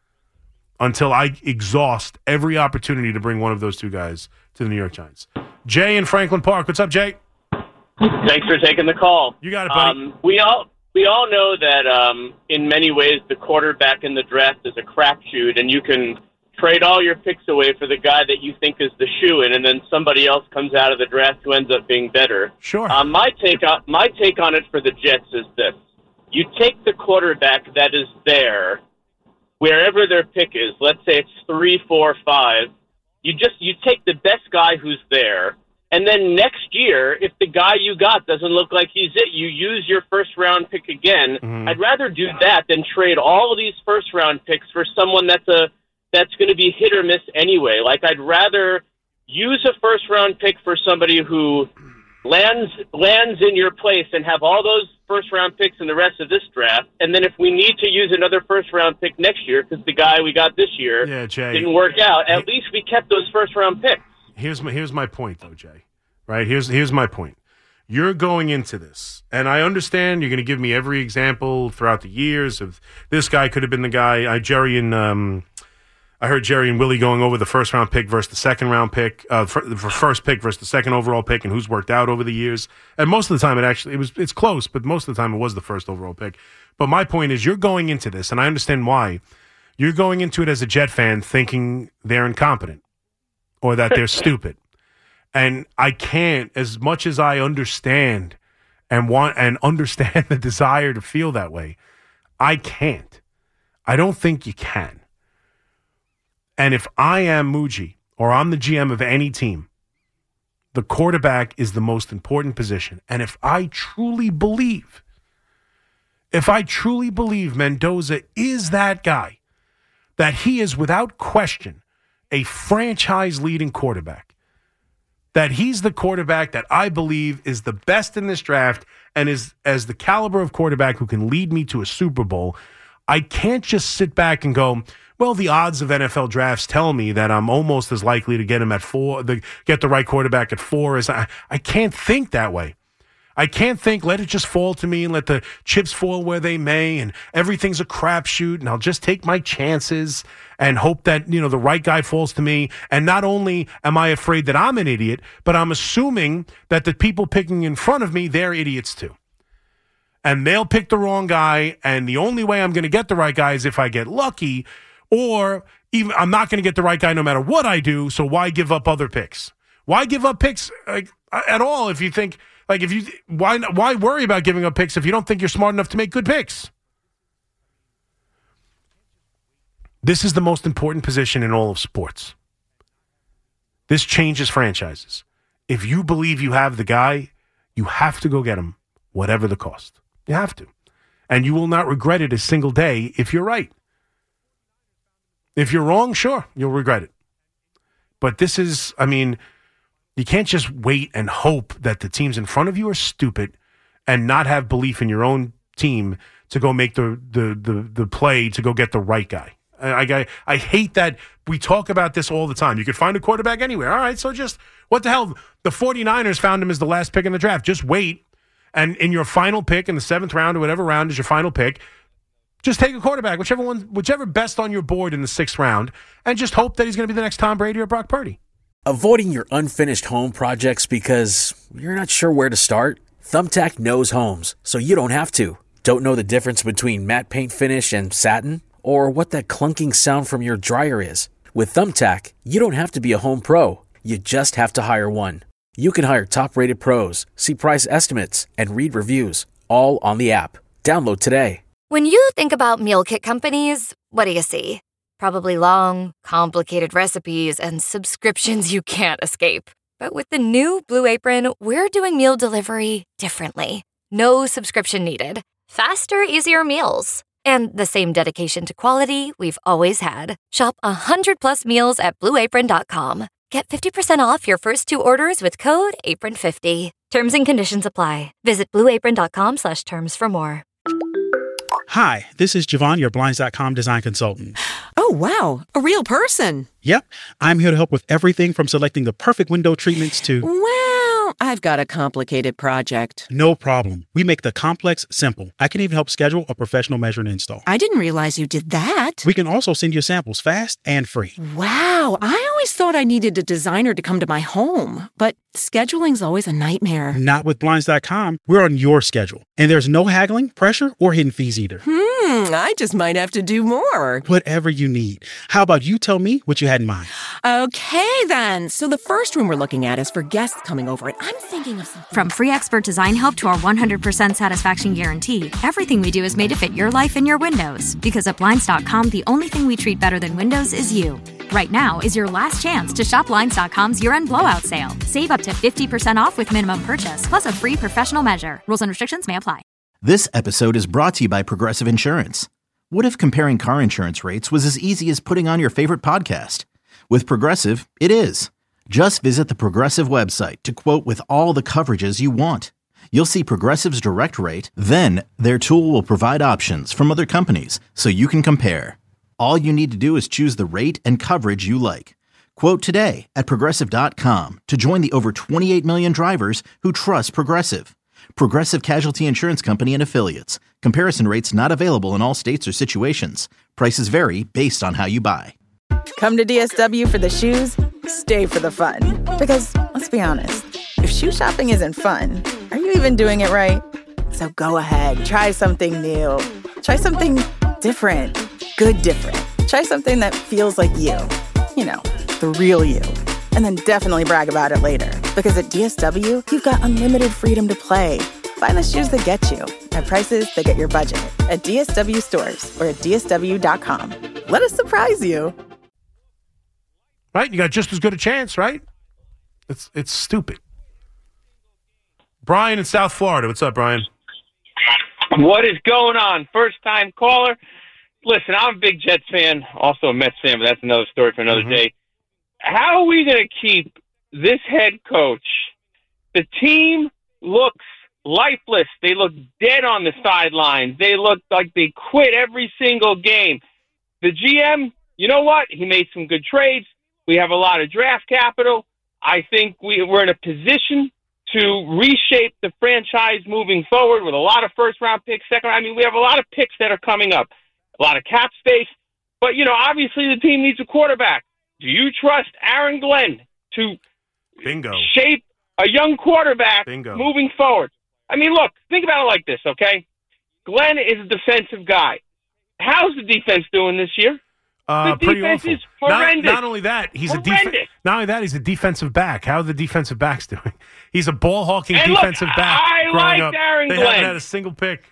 until I exhaust every opportunity to bring one of those two guys to the New York Giants. Jay in Franklin Park. What's up, Jay? Thanks for taking the call. You got it, buddy. We all know that in many ways the quarterback in the draft is a crapshoot, and you can trade all your picks away for the guy that you think is the shoo-in, and then somebody else comes out of the draft who ends up being better. Sure. My take on it for the Jets is this: you take the quarterback that is there, wherever their pick is. Let's say it's 3, 4, 5. You take the best guy who's there, and then next year, if the guy you got doesn't look like he's it, you use your first-round pick again. Mm-hmm. I'd rather do that than trade all of these first-round picks for someone that's going to be hit or miss anyway. Like, I'd rather use a first-round pick for somebody who lands in your place and have all those first-round picks in the rest of this draft, and then if we need to use another first-round pick next year because the guy we got this year didn't work out, at least we kept those first-round picks. Here's my point, though, Jay. Right? Here's my point. You're going into this, and I understand you're going to give me every example throughout the years of this guy could have been the guy. I heard Jerry and Willie going over the first-round pick versus the second-round pick, first pick versus the second overall pick, and who's worked out over the years. And most of the time, it's close, but most of the time it was the first overall pick. But my point is, you're going into this, and I understand why. You're going into it as a Jet fan thinking they're incompetent or that they're stupid. And I can't, as much as I understand and want and understand the desire to feel that way, I can't. I don't think you can. And if I am Muji or I'm the GM of any team, the quarterback is the most important position. And if I truly believe Mendoza is that guy, that he is without question a franchise-leading quarterback, that he's the quarterback that I believe is the best in this draft and is as the caliber of quarterback who can lead me to a Super Bowl, I can't just sit back and go, well, the odds of NFL drafts tell me that I'm almost as likely to get him at 4, get the right quarterback at 4 as I can't think that way. I can't think, let it just fall to me and let the chips fall where they may and everything's a crapshoot and I'll just take my chances and hope that, the right guy falls to me. And not only am I afraid that I'm an idiot, but I'm assuming that the people picking in front of me, they're idiots too. And they'll pick the wrong guy, and the only way I'm going to get the right guy is if I get lucky, or even I'm not going to get the right guy no matter what I do, so why give up other picks? Why give up picks at all if you think... why worry about giving up picks if you don't think you're smart enough to make good picks? This is the most important position in all of sports. This changes franchises. If you believe you have the guy, you have to go get him, whatever the cost. You have to. And you will not regret it a single day if you're right. If you're wrong, sure, you'll regret it. But this is, you can't just wait and hope that the teams in front of you are stupid and not have belief in your own team to go make the play to go get the right guy. I hate that we talk about this all the time. You could find a quarterback anywhere. All right, so just, what the hell? The 49ers found him as the last pick in the draft. Just wait, and in your final pick in the 7th round or whatever round is your final pick, just take a quarterback, whichever best on your board in the 6th round, and just hope that he's going to be the next Tom Brady or Brock Purdy. Avoiding your unfinished home projects because you're not sure where to start? Thumbtack knows homes, so you don't have to. Don't know the difference between matte paint finish and satin? Or what that clunking sound from your dryer is? With Thumbtack, you don't have to be a home pro. You just have to hire one. You can hire top-rated pros, see price estimates, and read reviews, all on the app. Download today. When you think about meal kit companies, what do you see? Probably long, complicated recipes and subscriptions you can't escape. But with the new Blue Apron, we're doing meal delivery differently. No subscription needed. Faster, easier meals. And the same dedication to quality we've always had. Shop 100+ meals at BlueApron.com. Get 50% off your first 2 orders with code APRON50. Terms and conditions apply. Visit BlueApron.com/terms for more. Hi, this is Javon, your Blinds.com design consultant. Oh, wow. A real person. Yep. I'm here to help with everything from selecting the perfect window treatments to... Well, I've got a complicated project. No problem. We make the complex simple. I can even help schedule a professional measure and install. I didn't realize you did that. We can also send you samples fast and free. Wow. I always thought I needed a designer to come to my home, but scheduling's always a nightmare. Not with Blinds.com. We're on your schedule. And there's no haggling, pressure, or hidden fees either. I just might have to do more. Whatever you need. How about you tell me what you had in mind? Okay, then. So the first room we're looking at is for guests coming over, and I'm thinking of something. From free expert design help to our 100% satisfaction guarantee, everything we do is made to fit your life and your windows. Because at Blinds.com, the only thing we treat better than windows is you. Right now is your last chance to shop Blinds.com's year-end blowout sale. Save up to 50% off with minimum purchase, plus a free professional measure. Rules and restrictions may apply. This episode is brought to you by Progressive Insurance. What if comparing car insurance rates was as easy as putting on your favorite podcast? With Progressive, it is. Just visit the Progressive website to quote with all the coverages you want. You'll see Progressive's direct rate, then their tool will provide options from other companies so you can compare. All you need to do is choose the rate and coverage you like. Quote today at Progressive.com to join the over 28 million drivers who trust Progressive. Progressive Casualty Insurance Company and Affiliates. Comparison rates not available in all states or situations. Prices vary based on how you buy. Come to DSW for the shoes, stay for the fun. Because, let's be honest, if shoe shopping isn't fun, are you even doing it right? So go ahead, try something new. Try something different. Good different. Try something that feels like you. You know, the real you. And then definitely brag about it later. Because at DSW, you've got unlimited freedom to play. Find the shoes that get you at prices that get your budget at DSW stores or at DSW.com. Let us surprise you. Right? You got just as good a chance, right? It's stupid. Brian in South Florida. What's up, Brian? What is going on? First-time caller. Listen, I'm a big Jets fan, also a Mets fan, but that's another story for another day. How are we going to keep this head coach? The team looks lifeless. They look dead on the sidelines. They look like they quit every single game. The GM, you know what? He made some good trades. We have a lot of draft capital. I think we're in a position to reshape the franchise moving forward with a lot of first-round picks, we have a lot of picks that are coming up, a lot of cap space. But, obviously the team needs a quarterback. Do you trust Aaron Glenn to shape a young quarterback moving forward? Look, think about it like this, okay? Glenn is a defensive guy. How's the defense doing this year? The defense is horrendous. Not only that, he's a defensive back. How are the defensive backs doing? He's a ball-hawking defensive back. I liked Aaron Glenn. They haven't had a single pick.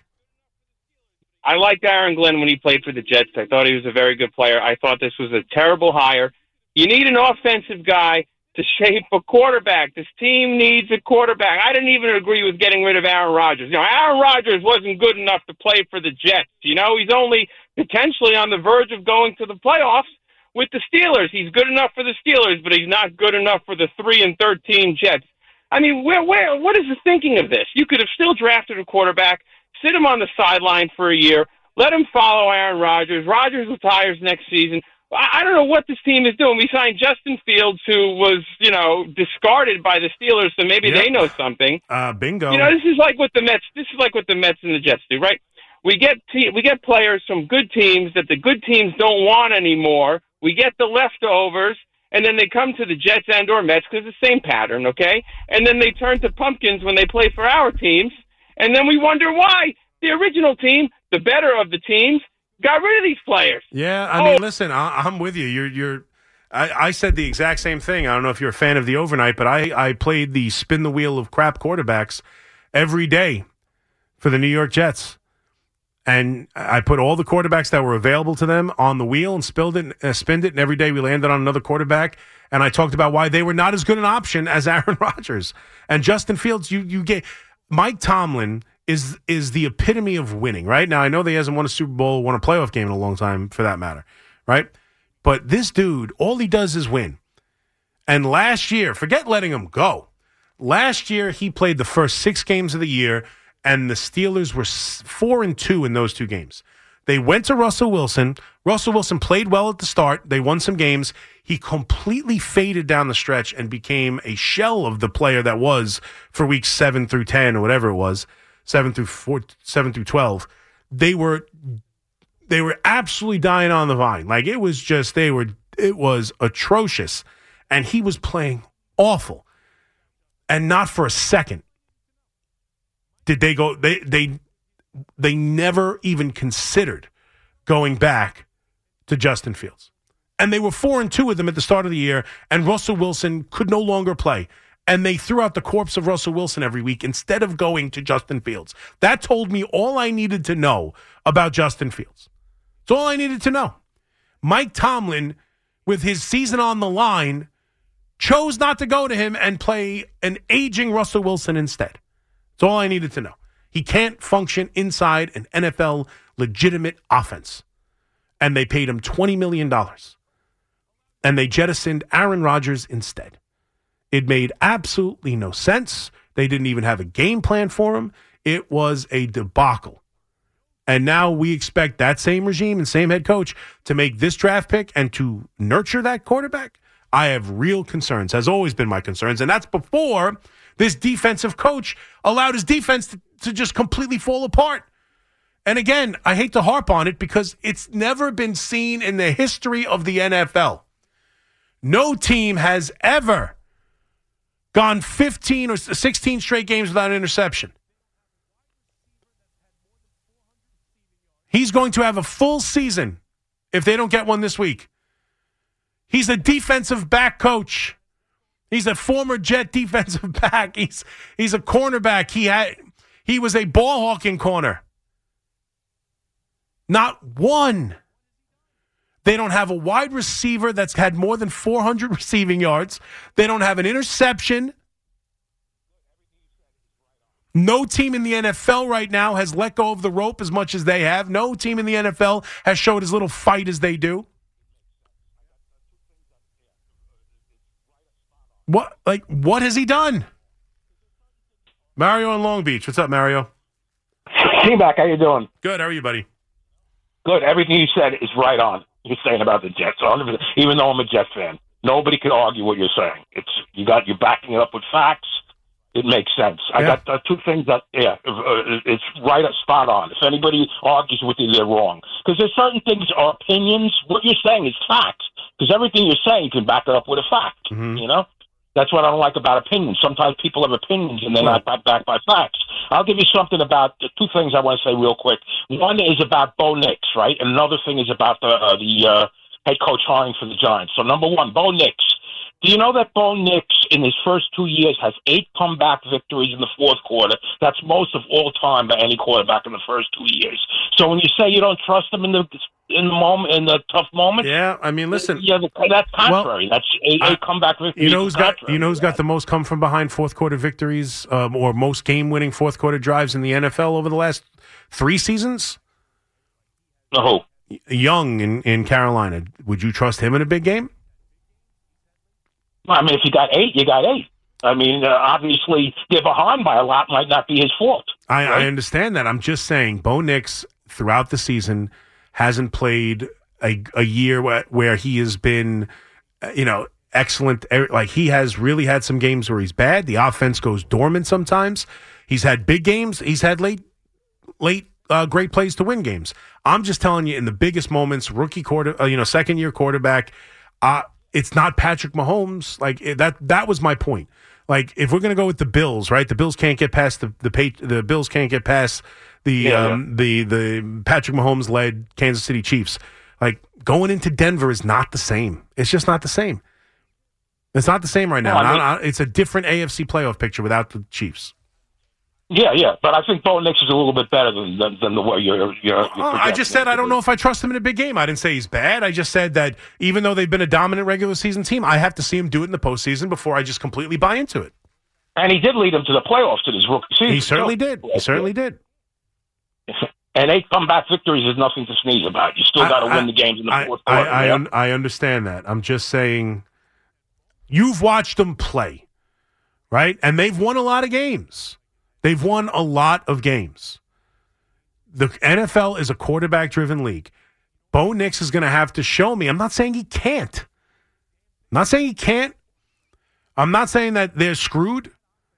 I liked Aaron Glenn when he played for the Jets. I thought he was a very good player. I thought this was a terrible hire. You need an offensive guy to shape a quarterback. This team needs a quarterback. I didn't even agree with getting rid of Aaron Rodgers. Aaron Rodgers wasn't good enough to play for the Jets. He's only potentially on the verge of going to the playoffs with the Steelers. He's good enough for the Steelers, but he's not good enough for the 3-13 Jets. What is the thinking of this? You could have still drafted a quarterback, sit him on the sideline for a year, let him follow Aaron Rodgers. Rodgers retires next season. I don't know what this team is doing. We signed Justin Fields, who was, discarded by the Steelers, so maybe they know something. Bingo. This is like what the Mets. This is like what the Mets and the Jets do, right? We get players from good teams that the good teams don't want anymore. We get the leftovers, and then they come to the Jets and or Mets because it's the same pattern, okay? And then they turn to pumpkins when they play for our teams, and then we wonder why the original team, the better of the teams, got rid of these players. Yeah, listen, I'm with you. I said the exact same thing. I don't know if you're a fan of the overnight, but I played the spin the wheel of crap quarterbacks every day for the New York Jets. And I put all the quarterbacks that were available to them on the wheel and spinned it, and every day we landed on another quarterback. And I talked about why they were not as good an option as Aaron Rodgers. And Justin Fields, you get Mike Tomlin is the epitome of winning, right? Now, I know that he hasn't won a Super Bowl, won a playoff game in a long time for that matter, right? But this dude, all he does is win. And last year, forget letting him go. Last year, he played the first 6 games of the year, and the Steelers were 4-2 in those 2 games. They went to Russell Wilson. Russell Wilson played well at the start. They won some games. He completely faded down the stretch and became a shell of the player that was for weeks 7 through 10 or whatever it was, 7 through 12. They were absolutely dying on the vine. Like it was atrocious. And he was playing awful. And not for a second did they go, they never even considered going back to Justin Fields. And they were 4-2 with him at the start of the year, and Russell Wilson could no longer play. And they threw out the corpse of Russell Wilson every week instead of going to Justin Fields. That told me all I needed to know about Justin Fields. It's all I needed to know. Mike Tomlin, with his season on the line, chose not to go to him and play an aging Russell Wilson instead. That's all I needed to know. He can't function inside an NFL legitimate offense. And they paid him $20 million. And they jettisoned Aaron Rodgers instead. It made absolutely no sense. They didn't even have a game plan for him. It was a debacle. And now we expect that same regime and same head coach to make this draft pick and to nurture that quarterback. I have real concerns, has always been my concerns. And that's before this defensive coach allowed his defense to just completely fall apart. And again, I hate to harp on it because it's never been seen in the history of the NFL. No team has ever gone 15 or 16 straight games without an interception. He's going to have a full season if they don't get one this week. He's a defensive back coach. He's a former Jet defensive back. He's a cornerback. He was a ball hawking corner. Not one. They don't have a wide receiver that's had more than 400 receiving yards. They don't have an interception. No team in the NFL right now has let go of the rope as much as they have. No team in the NFL has showed as little fight as they do. What has he done? Mario in Long Beach. What's up, Mario? T-Mac, how you doing? Good. How are you, buddy? Good. Everything you said is right on. You're saying about the Jets, even though I'm a Jets fan. Nobody can argue what you're saying. You're backing it up with facts. It makes sense. I got 2 things that, it's right, spot on. If anybody argues with you, they're wrong. Because there's certain things are opinions. What you're saying is facts. Because everything you're saying, you can back it up with a fact. Mm-hmm. You know? That's what I don't like about opinions. Sometimes people have opinions and they're not backed by facts. I'll give you something about 2 things I want to say real quick. One is about Bo Nix, right? And another thing is about the head coach hiring for the Giants. So number 1, Bo Nix. Do you know that Bo Nix in his first 2 years has 8 comeback victories in the fourth quarter? That's most of all time by any quarterback in the first 2 years. So when you say you don't trust him in the moment, in the tough moments, yeah, I mean, listen, that's contrary. That's 8 comeback victories. You know who's got the most come from behind fourth quarter victories or most game winning fourth quarter drives in the NFL over the last 3 seasons? Who? Young in Carolina. Would you trust him in a big game? I mean, if you got 8, you got 8. I mean, obviously, they're behind by a lot. Might not be his fault. I understand that. I'm just saying, Bo Nix, throughout the season, hasn't played a year where he has been, excellent. Like, he has really had some games where he's bad. The offense goes dormant sometimes. He's had big games. He's had late great plays to win games. I'm just telling you, in the biggest moments, rookie second-year quarterback, it's not Patrick Mahomes. Like that was my point. Like, if we're going to go with the Bills, right? The Bills can't get past the Bills can't get past the Patrick Mahomes led Kansas City Chiefs. Like, going into Denver is not the same. It's just not the same. It's not the same right now. Well, It's a different AFC playoff picture without the Chiefs. Yeah, but I think Bo Nix is a little bit better than the way you're I just said I don't know if I trust him in a big game. I didn't say he's bad. I just said that even though they've been a dominant regular season team, I have to see him do it in the postseason before I just completely buy into it. And he did lead them to the playoffs in his rookie season. He certainly did. He certainly did. And 8 comeback victories is nothing to sneeze about. You still got to win the games in the fourth quarter. I understand that. I'm just saying, you've watched them play, right? And they've won a lot of games. They've won a lot of games. The NFL is a quarterback-driven league. Bo Nix is going to have to show me. I'm not saying he can't. I'm not saying he can't. I'm not saying that they're screwed.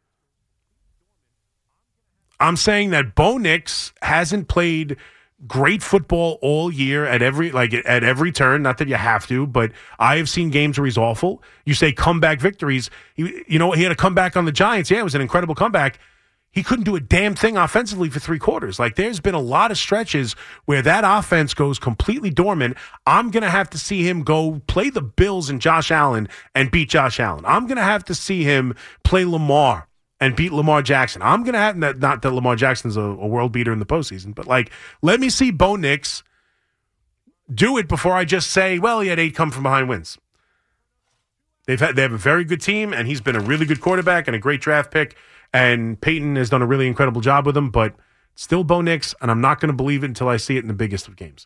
I'm saying that Bo Nix hasn't played great football all year at every turn. Not that you have to, but I have seen games where he's awful. You say comeback victories. He had a comeback on the Giants. Yeah, it was an incredible comeback. He couldn't do a damn thing offensively for 3 quarters. Like, there's been a lot of stretches where that offense goes completely dormant. I'm going to have to see him go play the Bills and Josh Allen and beat Josh Allen. I'm going to have to see him play Lamar and beat Lamar Jackson. I'm going to have, not that Lamar Jackson's a world beater in the postseason, but like, let me see Bo Nix do it before I just say, well, he had 8 come from behind wins. They have a very good team, and he's been a really good quarterback and a great draft pick. And Peyton has done a really incredible job with him, but still Bo Nix, and I'm not going to believe it until I see it in the biggest of games.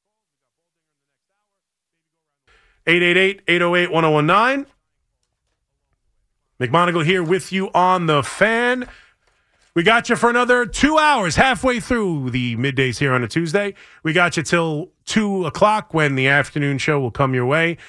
888-808-1019. McMonagle here with you on The Fan. We got you for another 2 hours, halfway through the middays here on a Tuesday. We got you till 2 o'clock when the afternoon show will come your way.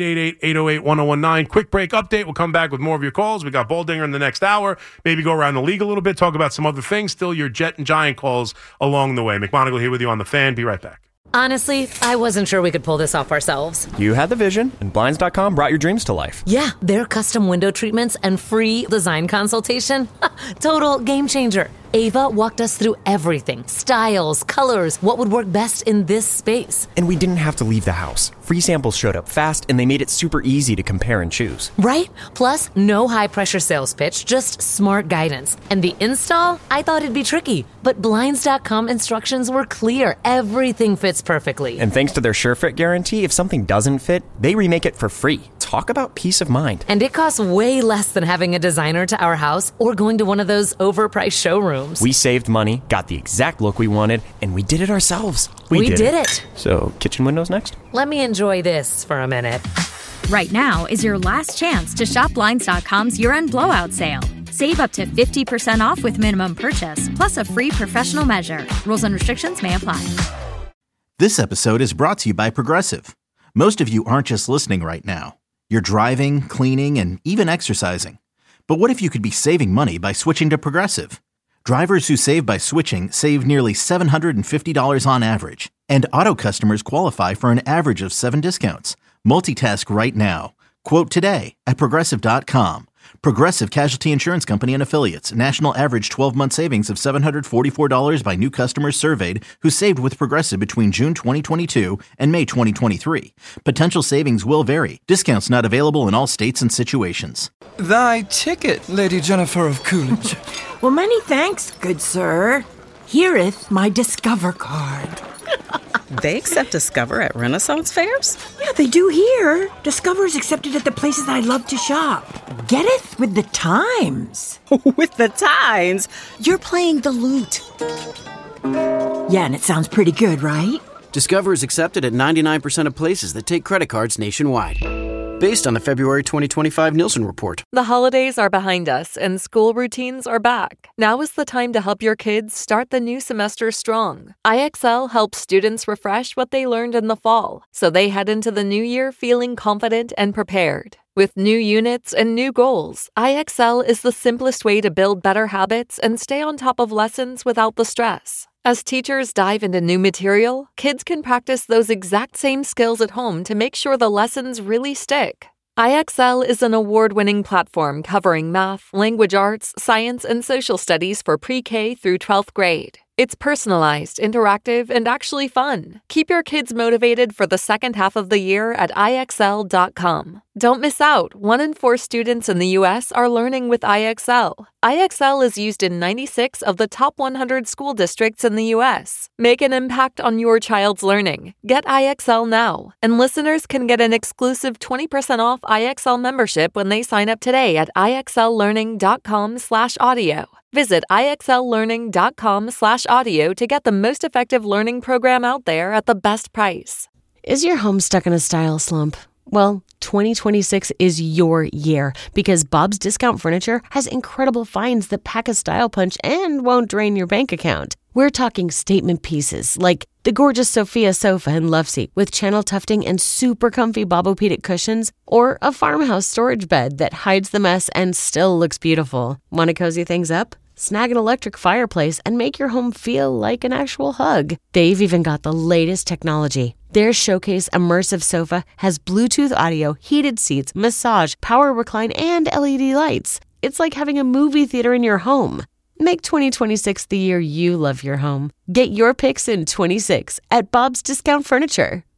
888-808-1019. Quick break update. We'll come back with more of your calls. We got Baldinger in the next hour. Maybe go around the league a little bit, talk about some other things. Still your Jet and Giant calls along the way. McMonagle here with you on The Fan. Be right back. Honestly, I wasn't sure we could pull this off ourselves. You had the vision, and Blinds.com brought your dreams to life. Yeah, their custom window treatments and free design consultation. Total game changer. Ava walked us through everything. Styles, colors, what would work best in this space. And we didn't have to leave the house. Free samples showed up fast, and they made it super easy to compare and choose. Right? Plus, no high-pressure sales pitch, just smart guidance. And the install? I thought it'd be tricky. But Blinds.com instructions were clear. Everything fits perfectly. And thanks to their SureFit guarantee, if something doesn't fit, they remake it for free. Talk about peace of mind. And it costs way less than having a designer to our house or going to one of those overpriced showrooms. We saved money, got the exact look we wanted, and we did it ourselves. We did it. So, kitchen windows next? Let me enjoy this for a minute. Right now is your last chance to shop Blinds.com's year-end blowout sale. Save up to 50% off with minimum purchase, plus a free professional measure. Rules and restrictions may apply. This episode is brought to you by Progressive. Most of you aren't just listening right now. You're driving, cleaning, and even exercising. But what if you could be saving money by switching to Progressive? Drivers who save by switching save nearly $750 on average. And auto customers qualify for an average of 7 discounts. Multitask right now. Quote today at Progressive.com. Progressive Casualty Insurance Company and Affiliates. National average 12-month savings of $744 by new customers surveyed who saved with Progressive between June 2022 and May 2023. Potential savings will vary. Discounts not available in all states and situations. Thy ticket, Lady Jennifer of Coolidge. Well, many thanks, good sir. Here'th my Discover card. They accept Discover at Renaissance fairs? Yeah, they do here. Discover's accepted at the places I love to shop. Getteth with the times. With the times? You're playing the lute. Yeah, and it sounds pretty good, right? Discover is accepted at 99% of places that take credit cards nationwide. Based on the February 2025 Nielsen report. The holidays are behind us and school routines are back. Now is the time to help your kids start the new semester strong. IXL helps students refresh what they learned in the fall, so they head into the new year feeling confident and prepared. With new units and new goals, IXL is the simplest way to build better habits and stay on top of lessons without the stress. As teachers dive into new material, kids can practice those exact same skills at home to make sure the lessons really stick. IXL is an award-winning platform covering math, language arts, science, and social studies for pre-K through 12th grade. It's personalized, interactive, and actually fun. Keep your kids motivated for the second half of the year at IXL.com. Don't miss out. 1 in 4 students in the U.S. are learning with IXL. IXL is used in 96 of the top 100 school districts in the U.S. Make an impact on your child's learning. Get IXL now. And listeners can get an exclusive 20% off IXL membership when they sign up today at IXLlearning.com/audio. Visit IXLlearning.com/audio to get the most effective learning program out there at the best price. Is your home stuck in a style slump? Well, 2026 is your year because Bob's Discount Furniture has incredible finds that pack a style punch and won't drain your bank account. We're talking statement pieces like the gorgeous Sophia sofa and love seat with channel tufting and super comfy Bobopedic cushions, or a farmhouse storage bed that hides the mess and still looks beautiful. Want to cozy things up? Snag an electric fireplace and make your home feel like an actual hug. They've even got the latest technology. Their Showcase Immersive Sofa has Bluetooth audio, heated seats, massage, power recline, and LED lights. It's like having a movie theater in your home. Make 2026 the year you love your home. Get your picks in 26 at Bob's Discount Furniture.